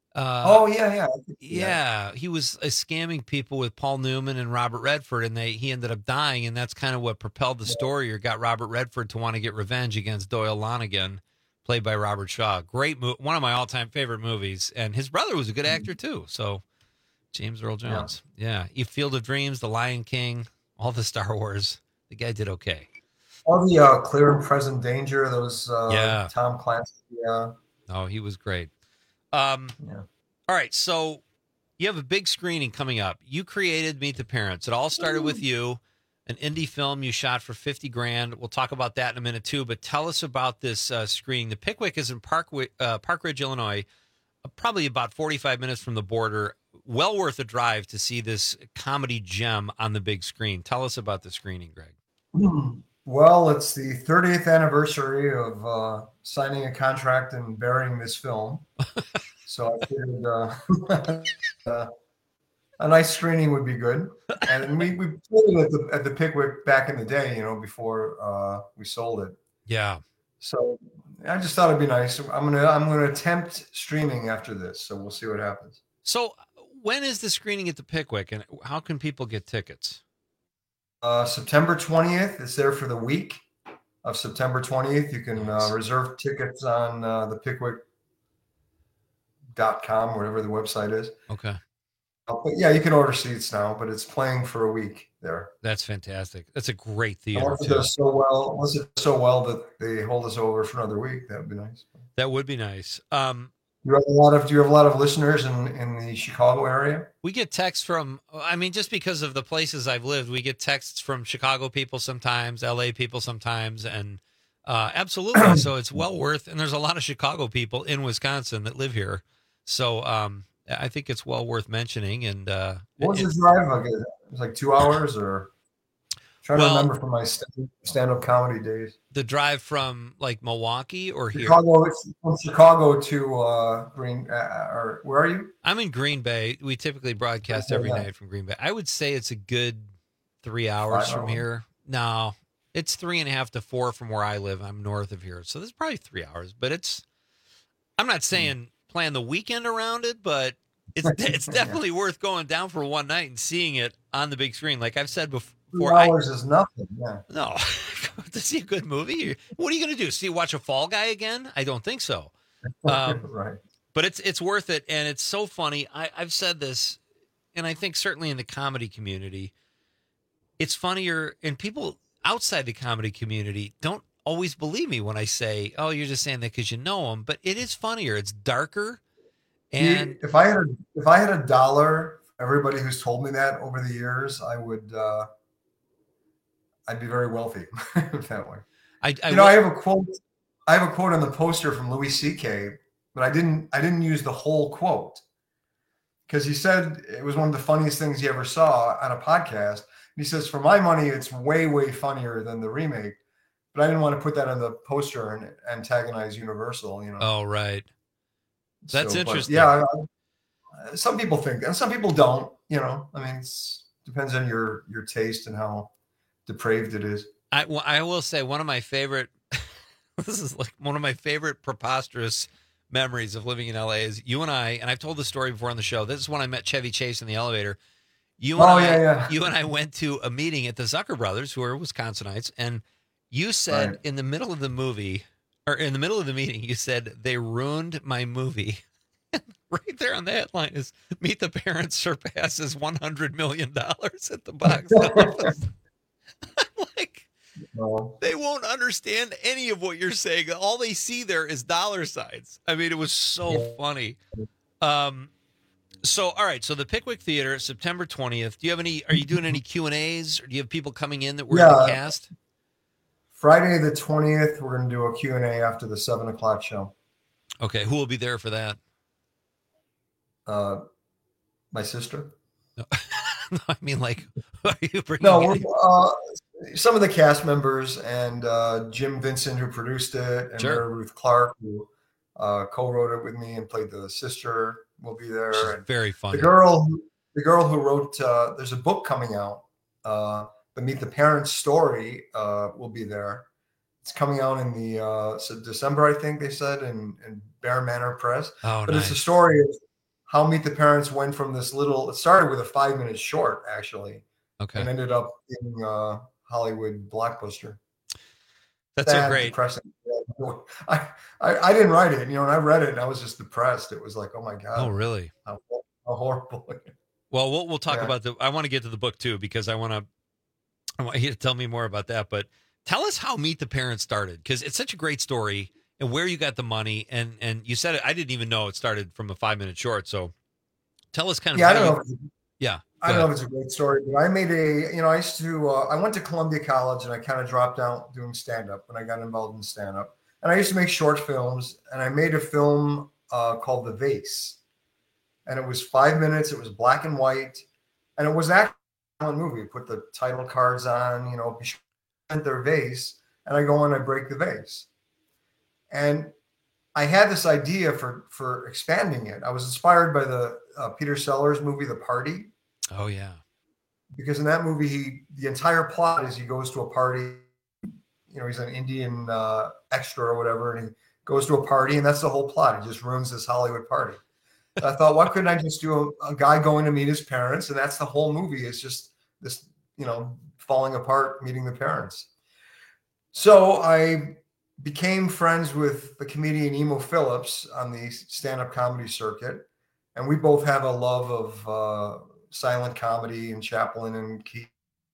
Yeah. He was scamming people with Paul Newman and Robert Redford, and he ended up dying, and that's kind of what propelled the story or got Robert Redford to want to get revenge against Doyle Lonnegan, played by Robert Shaw. Great movie, one of my all-time favorite movies, and his brother was a good actor too. So James Earl Jones, Field of Dreams, The Lion King, all the Star Wars. The guy did okay.
All the Clear and Present Danger, those Tom Clancy. Yeah.
Oh, he was great. All right, so you have a big screening coming up. You created Meet the Parents. It all started with you, an indie film you shot for $50,000. We'll talk about that in a minute too. But tell us about this screening. The Pickwick is in Park Ridge, Illinois, probably about 45 minutes from the border. Well worth a drive to see this comedy gem on the big screen. Tell us about the screening, Greg.
Well, it's the 30th anniversary of signing a contract and burying this film. So I figured a nice screening would be good. And we played it at the Pickwick back in the day, before we sold it.
Yeah.
So I just thought it'd be nice. I'm gonna attempt streaming after this, so we'll see what happens.
So when is the screening at the Pickwick, and how can people get tickets?
September 20th. It's there for the week of September 20th. You can reserve tickets on the Pickwick.com, whatever the website is.
Okay.
But yeah, you can order seats now, but it's playing for a week there.
That's fantastic. That's a great theater.
Unless it does so well that they hold us over for another week, that would be nice.
That would be nice.
Do you have a lot of listeners in the Chicago area?
We get texts from, just because of the places I've lived, we get texts from Chicago people sometimes, LA people sometimes, and Absolutely. So it's well worth, and there's a lot of Chicago people in Wisconsin that live here. So I think it's well worth mentioning. And
what was the drive? Like, it was like 2 hours, or trying to remember from my stand-up comedy days.
The drive from like Milwaukee or here?
From Chicago to Green. Or where are you?
I'm in Green Bay. We typically broadcast every night from Green Bay. I would say it's a good 3 hours from here. No, it's 3.5 to 4 from where I live. I'm north of here, so this is probably 3 hours. But I'm not saying plan the weekend around it, but it's definitely worth going down for one night and seeing it on the big screen. Like I've said before,
2 hours is nothing. Yeah.
No, to see a good movie, what are you going to do? Watch a Fall Guy again? I don't think so.
Right.
But it's worth it, and it's so funny. I've said this, and I think certainly in the comedy community, it's funnier, and people outside the comedy community don't always believe me when I say, "Oh, you're just saying that because you know them." But it is funnier. It's darker. And
if I had a dollar for everybody who's told me that over the years, I would. I'd be very wealthy that way. I have a quote. I have a quote on the poster from Louis C.K., but I didn't use the whole quote because he said it was one of the funniest things he ever saw on a podcast. And he says, "For my money, it's way, way funnier than the remake." But I didn't want to put that on the poster and antagonize Universal.
Oh, right. That's interesting.
Yeah, some people think, and some people don't. I mean, it depends on your taste and how depraved it is.
I will say one of my favorite. This is like one of my favorite preposterous memories of living in LA is you and I've told the story before on the show. This is when I met Chevy Chase in the elevator. You and I went to a meeting at the Zucker brothers, who are Wisconsinites, and you said in the middle of the movie, or in the middle of the meeting, you said they ruined my movie. Right there on the headline is "Meet the Parents surpasses $100 million at the box office." I'm like, they won't understand any of what you're saying. All they see there is dollar signs. I mean, it was so funny. So, all right. So the Pickwick Theater, September 20th. Are you doing any Q&As, or do you have people coming in that were in the cast?
Friday the 20th, we're going to do a Q&A after the 7:00 show.
Okay. Who will be there for that?
My sister.
No, I mean, like, are you bringing
some of the cast members and Jim Vincent, who produced it, and Mary Ruth Clark, who co-wrote it with me and played the sister, will be there.
She's very funny.
The girl who wrote, there's a book coming out, the Meet the Parents story, will be there. It's coming out in the December, I think they said, in Bear Manor Press.
Oh,
but
nice.
It's a story of how Meet the Parents went from this little. It started with a 5-minute short, actually, and ended up in Hollywood blockbuster.
That's so great.
Depressing. I didn't write it, and I read it, and I was just depressed. It was like, oh my god.
Oh, really?
How horrible.
Well, we'll talk about I want to get to the book too, because I want you to tell me more about that. But tell us how Meet the Parents started, because it's such a great story, and where you got the money. And you said it. I didn't even know it started from a 5-minute short. So tell us kind of.
I don't know. I don't know if it's a great story, but I made I used to, I went to Columbia College, and I kind of dropped out doing stand-up when I got involved in stand-up. And I used to make short films, and I made a film called The Vase. And it was 5 minutes. It was black and white. And it was actually a movie. Put the title cards on, their vase. And I go in, I break the vase. And I had this idea for expanding it. I was inspired by the Peter Sellers movie, The Party.
Oh, yeah.
Because in that movie, the entire plot is he goes to a party. He's an Indian extra or whatever, and he goes to a party, and that's the whole plot. He just ruins this Hollywood party. I thought, why couldn't I just do a guy going to meet his parents? And that's the whole movie. It's just this, falling apart, meeting the parents. So I became friends with the comedian Emo Phillips on the stand-up comedy circuit. And we both have a love of silent comedy and Chaplin and Keith.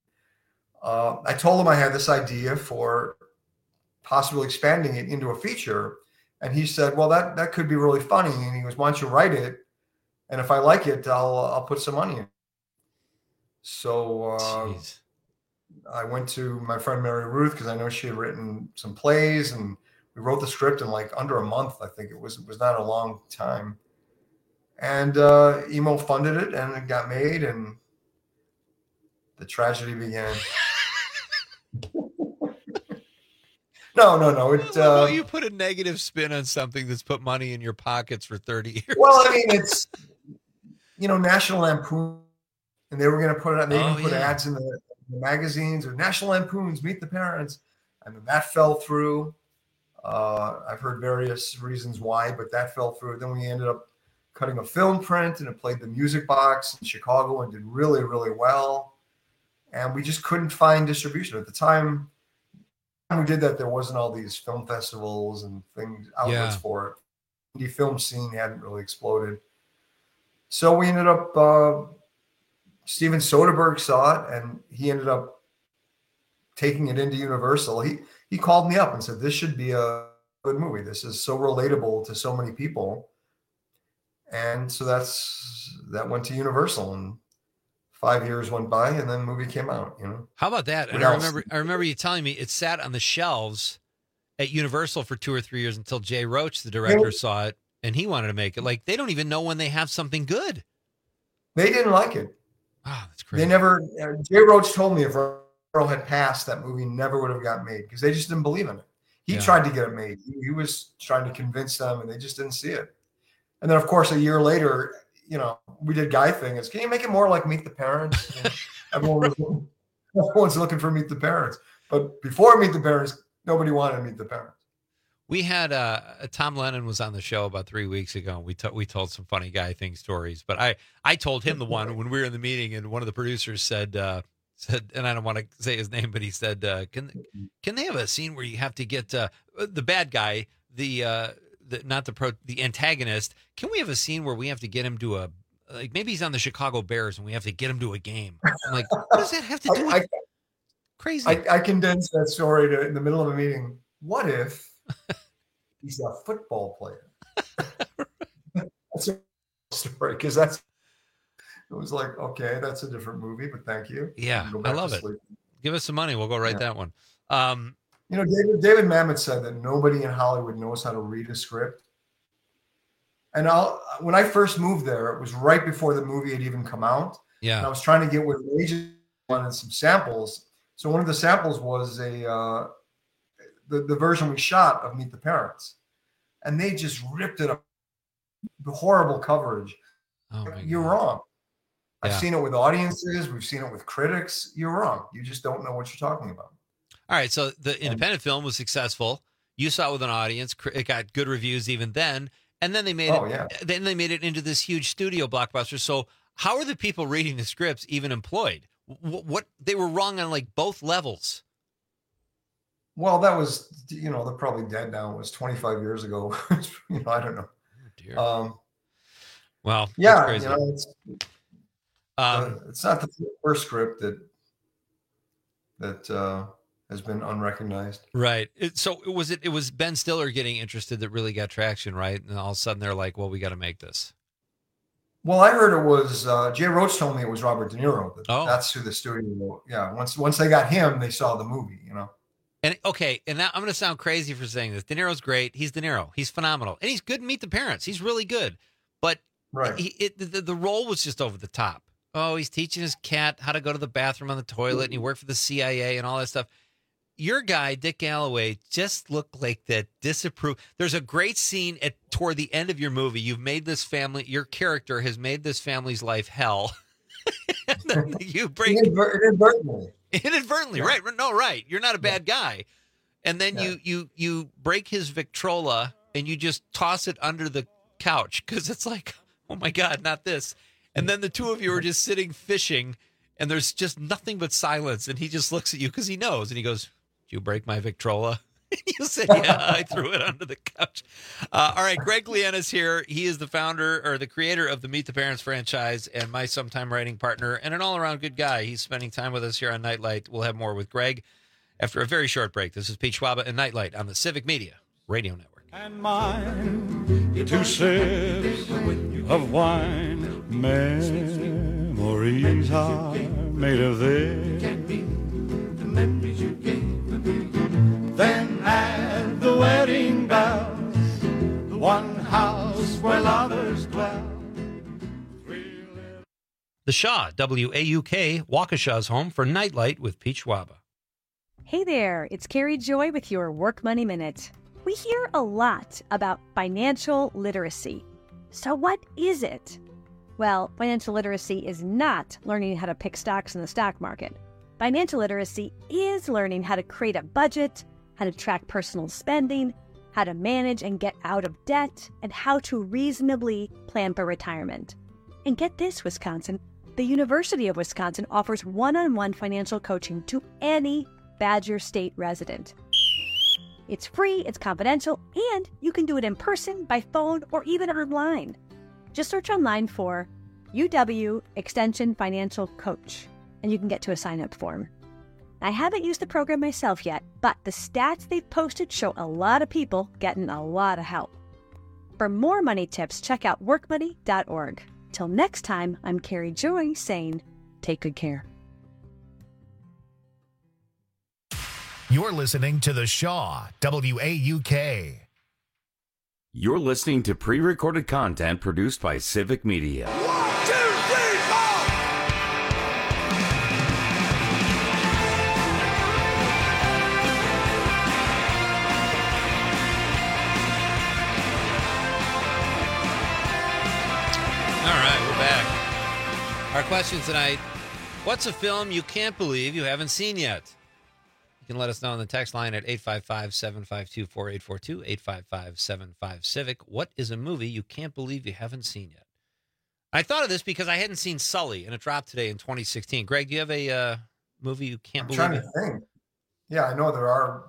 I told him I had this idea for possibly expanding it into a feature. And he said, well, that could be really funny. And he goes, why don't you write it? And if I like it, I'll put some money in. So I went to my friend Mary Ruth because I know she had written some plays, and we wrote the script in like under a month. I think it was not a long time. And Emo funded it, and it got made, and the tragedy began. No.
You put a negative spin on something that's put money in your pockets for 30 years.
Well, I mean, it's, National Lampoon, and they were going to put it on. They even put ads in the magazines, or National Lampoons, Meet the Parents. And then that fell through. I've heard various reasons why, but that fell through. Then we ended up cutting a film print, and it played the Music Box in Chicago and did really, really well. And we just couldn't find distribution. At the time we did that, there wasn't all these film festivals and outlets for it. The film scene hadn't really exploded. So we ended up, Steven Soderbergh saw it, and he ended up taking it into Universal. He called me up and said, this should be a good movie. This is so relatable to so many people. And so that went to Universal, and 5 years went by, and then the movie came out.
How about that? And I remember you telling me it sat on the shelves at Universal for 2 or 3 years until Jay Roach, the director, saw it, and he wanted to make it. Like, they don't even know when they have something good.
They didn't like it.
Wow, that's crazy.
They never. Jay Roach told me if Earl had passed, that movie never would have gotten made because they just didn't believe in it. He tried to get it made. He was trying to convince them, and they just didn't see it. And then, of course, a year later, we did Guy Things. Can you make it more like Meet the Parents? Everyone's looking for Meet the Parents. But before Meet the Parents, nobody wanted to Meet the Parents.
We had Tom Lennon was on the show about 3 weeks ago. We told some funny Guy Thing stories. But I told him the one when we were in the meeting, and one of the producers said, and I don't want to say his name, but he said, can they have a scene where you have to get the bad guy, the antagonist? Can we have a scene where we have to get him to maybe he's on the Chicago Bears and we have to get him to a game? I'm like, what does that have to do with crazy?
I condensed that story in the middle of a meeting. What if he's a football player? That's a story, because it was like, okay, that's a different movie, but thank you.
Yeah, I love it. Give us some money. We'll go write that one.
David Mamet said that nobody in Hollywood knows how to read a script. And when I first moved there, it was right before the movie had even come out.
Yeah.
And I was trying to get with an agent, wanted some samples. So one of the samples was the version we shot of Meet the Parents. And they just ripped it up. The horrible coverage.
Oh,
You're wrong. I've seen it with audiences. We've seen it with critics. You're wrong. You just don't know what you're talking about.
All right, so the independent film was successful. You saw it with an audience. It got good reviews even then, and then they made Then they made it into this huge studio blockbuster. So how are the people reading the scripts even employed? What they were wrong on like both levels.
Well, that was they're probably dead now. It was 25 years ago. I don't know.
Oh, dear.
Well,
yeah, crazy.
It's not the first script that has been unrecognized.
Right. It was Ben Stiller getting interested that really got traction, right? And all of a sudden they're like, well, we got to make this.
Well, I heard it was Jay Roach told me it was Robert De Niro. That's who the studio. Yeah. Once they got him, they saw the movie.
And okay, and now I'm going to sound crazy for saying this. De Niro's great. He's De Niro. He's phenomenal, and he's good in Meet the Parents. He's really good. But the role was just over the top. Oh, he's teaching his cat how to go to the bathroom on the toilet, and he worked for the CIA and all that stuff. Your guy, Dick Galloway, just looked like that disapprove. There's a great scene toward the end of your movie. You've made this family, your character has made this family's life hell. And then you break inadvertently, right? No, right. You're not a bad guy. And then you break his Victrola and you just toss it under the couch because it's like, oh my God, not this. And then the two of you are just sitting fishing, and there's just nothing but silence. And he just looks at you because he knows, and he goes, "Did you break my Victrola?" You said, "Yeah, I threw it under the couch." All right, Greg Lienna's here. He is the founder or the creator of the Meet the Parents franchise and my sometime writing partner and an all-around good guy. He's spending time with us here on Nightlight. We'll have more with Greg after a very short break. This is Pete Schwaba and Nightlight on the Civic Media Radio Network.
And mine, 2 sips of wine. Memories are made of this.
memories you gave me. Then at the wedding bells, the one house where lovers dwell.
The Shaw, W-A-U-K, Waukesha's home for Nightlight with Peach Waba.
Hey there, it's Carrie Joy with your Work Money Minute. We hear a lot about financial literacy. So what is it? Well, financial literacy is not learning how to pick stocks in the stock market. Financial literacy is learning how to create a budget, how to track personal spending, how to manage and get out of debt, and how to reasonably plan for retirement. And get this, Wisconsin, the University of Wisconsin offers one-on-one financial coaching to any Badger State resident. It's free, it's confidential, and you can do it in person, by phone, or even online. Just search online for UW Extension Financial Coach, and you can get to a sign-up form. I haven't used the program myself yet, but the stats they've posted show a lot of people getting a lot of help. For more money tips, check out workmoney.org. Till next time, I'm Carrie Joy saying, take good care.
You're listening to The Shaw, WAUK.
You're listening to pre-recorded content produced by Civic Media.
Our question tonight, what's a film you can't believe you haven't seen yet? You can let us know on the text line at 855-752-4842, 855-75-CIVIC. What is a movie you can't believe you haven't seen yet? I thought of this because I hadn't seen Sully, and it dropped today in 2016. Greg, do you have a movie you can't believe?
I'm trying to think. Yeah, I know there are.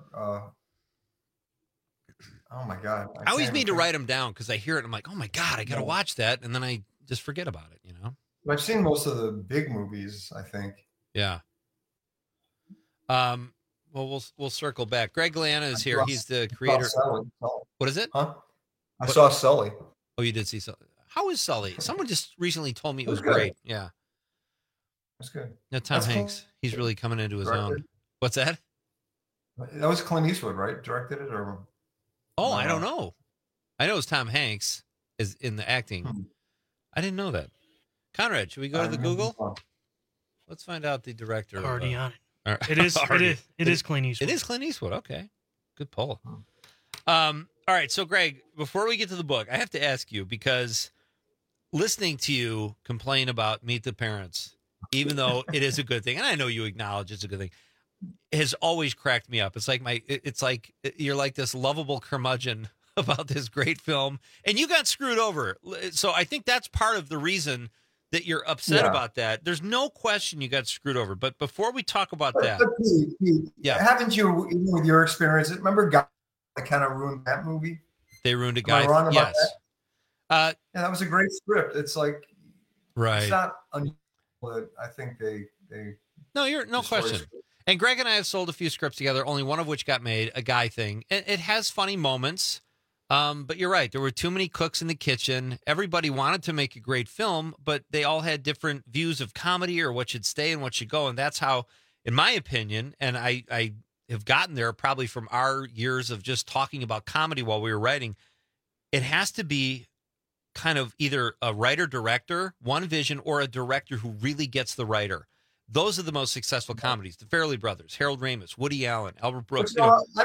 Oh, my God.
I always mean to write them down because I hear it and I'm like, oh, my God, I got to watch that. And then I just forget about it, you know?
I've seen most of the big movies, I think.
Yeah. Well, we'll circle back. Greg Galeana is here. He's the creator. What is it?
Huh? I saw Sully.
Oh, you did see Sully. How is Sully? Someone just recently told me it was great. Yeah.
That's good.
No, Tom Hanks. He's really coming into his own. What's that?
That was Clint Eastwood, right? Directed it, or?
Oh, I don't know. I know it was Tom Hanks is in the acting. I didn't know that. Conrad, should we go to the Google? Let's find out the director.
Already on it. It is Clint Eastwood.
It is Clint Eastwood. Okay. Good poll. All right. So, Greg, before we get to the book, I have to ask you, because listening to you complain about Meet the Parents, even though it is a good thing, and I know you acknowledge it's a good thing, has always cracked me up. It's like you're like this lovable curmudgeon about this great film, and you got screwed over. So I think that's part of the reason that you're upset about that. There's no question you got screwed over. But before we talk about that,
Pete, haven't you, even with your experience, remember Guy that kind of ruined that movie?
They ruined a
Am I
guy.
wrong about
Yes.
that? Yeah, that was a great script. It's like,
Right.
It's not unusual, but I think they
No question. And Greg and I have sold a few scripts together, only one of which got made, a Guy thing. It has funny moments. But you're right. There were too many cooks in the kitchen. Everybody wanted to make a great film, but they all had different views of comedy or what should stay and what should go. And that's how, in my opinion, and I have gotten there probably from our years of just talking about comedy while we were writing, it has to be kind of either a writer-director, one vision, or a director who really gets the writer. Those are the most successful comedies. The Farrelly Brothers, Harold Ramis, Woody Allen, Albert Brooks.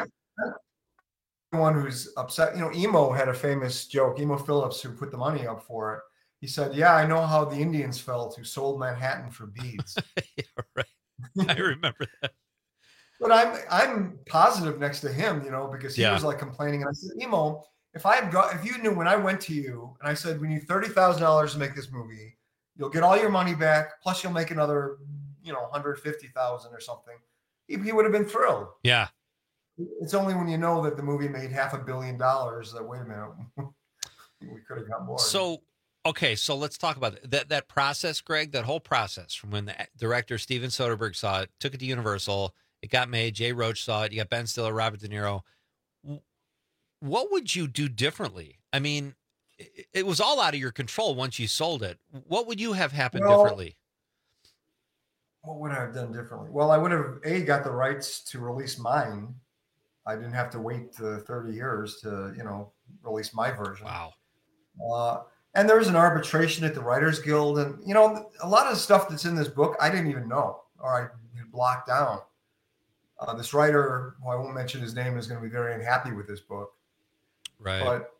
One who's upset, Emo had a famous joke. Emo Phillips, who put the money up for it, he said, "Yeah, I know how the Indians felt who sold Manhattan for beads."
Yeah, right. I remember that.
But I'm positive next to him, because he was like complaining, and I said, "Emo, if you knew when I went to you and I said we need $30,000 to make this movie, you'll get all your money back, plus you'll make another, $150,000 or something," he would have been thrilled.
Yeah.
It's only when you know that the movie made $500 million that, wait a minute, we could have got more.
So let's talk about that process, Greg, that whole process from when the director Steven Soderbergh saw it, took it to Universal, it got made, Jay Roach saw it, you got Ben Stiller, Robert De Niro. What would you do differently? I mean, it was all out of your control once you sold it. What would you have happened differently?
what would I have done differently? Well, I would have got the rights to release mine. I didn't have to wait 30 years to, release my version.
Wow.
And there was an arbitration at the Writers Guild, and a lot of the stuff that's in this book I didn't even know, or I had blocked down. This writer, who I won't mention his name, is going to be very unhappy with this book.
Right.
But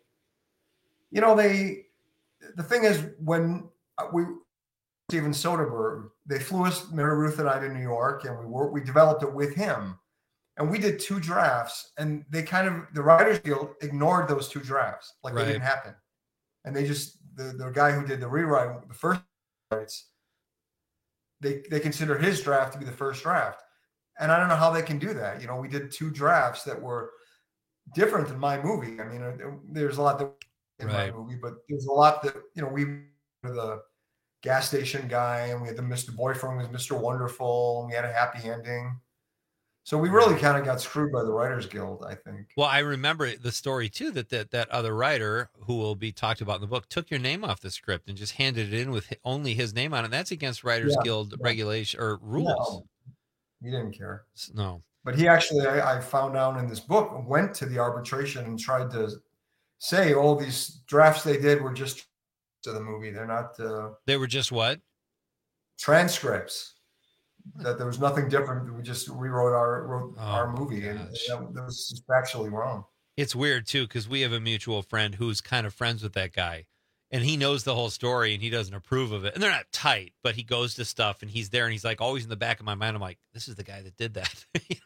the thing is, when Steven Soderbergh, they flew us, Mary Ruth and I, to New York, and we developed it with him. And we did 2 drafts, and the Writers Guild ignored those 2 drafts, like they didn't happen. And they just, the guy who did the rewrite, the first rights, they consider his draft to be the first draft. And I don't know how they can do that. We did 2 drafts that were different than my movie. I mean, there's a lot that in my movie, but there's a lot that, we were the gas station guy, and we had the Mr. Boyfriend was Mr. Wonderful, and we had a happy ending. So we really kind of got screwed by the Writers Guild, I think.
Well, I remember the story too, that other writer, who will be talked about in the book, took your name off the script and just handed it in with only his name on it. That's against Writers Guild regulation or rules.
No, he didn't care.
No.
But he actually, I found out in this book, went to the arbitration and tried to say, these drafts they did were just to the movie. They're not.
They were just what?
Transcripts. That there was nothing different. We just rewrote our movie, and that was factually wrong.
It's weird too, because we have a mutual friend who's kind of friends with that guy, and he knows the whole story, and he doesn't approve of it. And they're not tight, but he goes to stuff, and he's there, and he's like always in the back of my mind. I'm like, this is the guy that did that.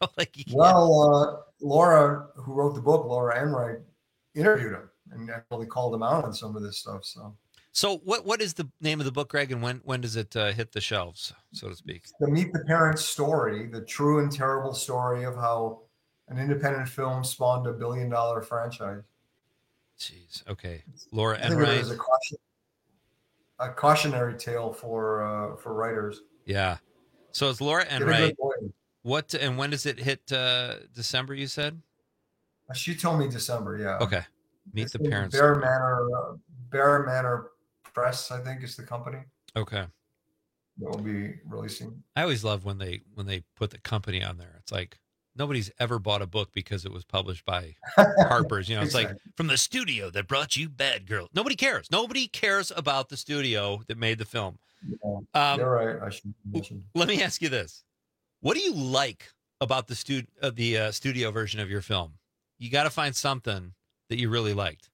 Laura, who wrote the book, Laura Enright, interviewed him and actually called him out on some of this stuff.
So what is the name of the book, Greg, and when does it hit the shelves, so to speak?
The Meet the Parents story, the true and terrible story of how an independent film spawned $1 billion franchise.
Jeez. Okay. Laura
Enright. I think it was a cautionary tale for writers.
Yeah. So it's Laura Enright. And when does it hit December, you said?
She told me December, yeah.
Okay. Meet the Parents.
Bear Manor Press, I think, is the company.
Okay.
That will be releasing.
I always love when they put the company on there. It's like nobody's ever bought a book because it was published by Harper's. It's like from the studio that brought you Bad Girl. Nobody cares. Nobody cares about the studio that made the film.
Yeah, you're right. I should mention.
Let me ask you this: what do you like about the studio version of your film? You got to find something that you really liked.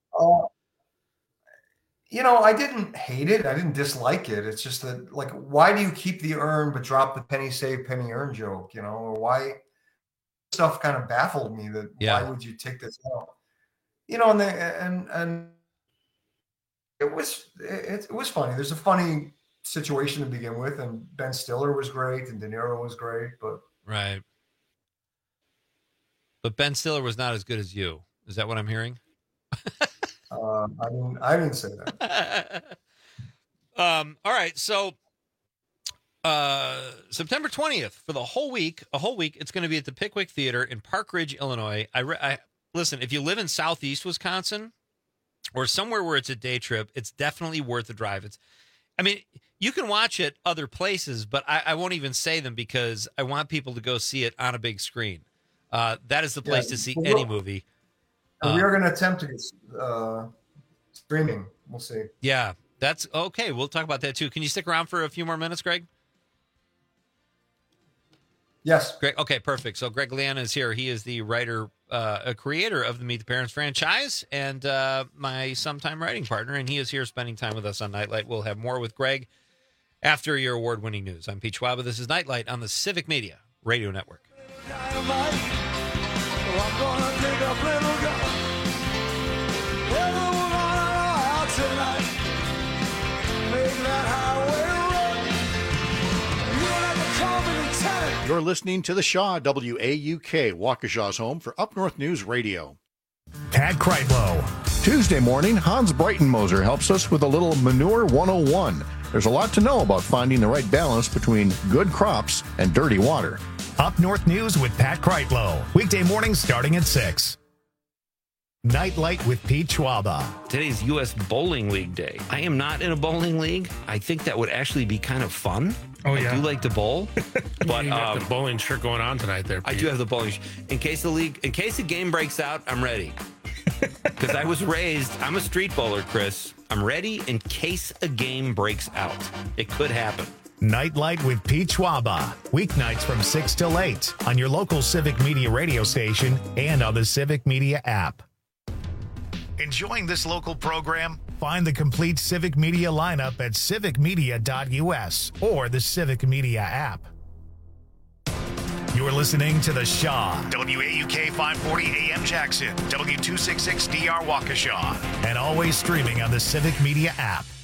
I didn't hate it. I didn't dislike it. It's just that, like, why do you keep the earn but drop the penny save, penny earn joke? Or why? Stuff kind of baffled me. Why would you take this out? And it was funny. There's a funny situation to begin with, and Ben Stiller was great, and De Niro was great, but
right. But Ben Stiller was not as good as you. Is that what I'm hearing?
I didn't say that.
All right. So September 20th for a whole week, it's going to be at the Pickwick Theater in Park Ridge, Illinois. Listen, if you live in Southeast Wisconsin or somewhere where it's a day trip, it's definitely worth the drive. You can watch it other places, but I won't even say them because I want people to go see it on a big screen. That is the place to see any movie.
We are going to attempt to get streaming. We'll see.
Yeah, that's okay. We'll talk about that too. Can you stick around for a few more minutes, Greg?
Yes.
Greg. Okay, perfect. So Greg Liana is here. He is the writer, creator of the Meet the Parents franchise, and my sometime writing partner. And he is here spending time with us on Nightlight. We'll have more with Greg after your award-winning news. I'm Pete Schwaba. This is Nightlight on the Civic Media Radio Network.
I'm gonna take up little gun. Everyone out tonight. Make that highway run. You don't have to call me lieutenant.
You're listening to the Shaw, WAUK, Waukesha's home for Up North News Radio.
Pat Kreitlow.
Tuesday morning, Hans Breitenmoser helps us with a little Manure 101. There's a lot to know about finding the right balance between good crops and dirty water.
Up North News with Pat Kreitlow. Weekday mornings starting at 6. Nightlight with Pete Schwaba.
Today's U.S. Bowling League Day. I am not in a bowling league. I think that would actually be kind of fun.
Oh, yeah.
I do like to bowl. But
you got the bowling shirt going on tonight there, Pete.
I do have the bowling in case the game breaks out, I'm ready. Because I was raised, I'm a street bowler, Chris. I'm ready in case a game breaks out. It could happen.
Nightlight with Pete Schwaba. Weeknights from 6 till 8 on your local Civic Media radio station and on the Civic Media app. Enjoying this local program? Find the complete Civic Media lineup at civicmedia.us or the Civic Media app. You're listening to The Shaw, WAUK 540 AM Jackson, W266DR Waukesha, and always streaming on the Civic Media app.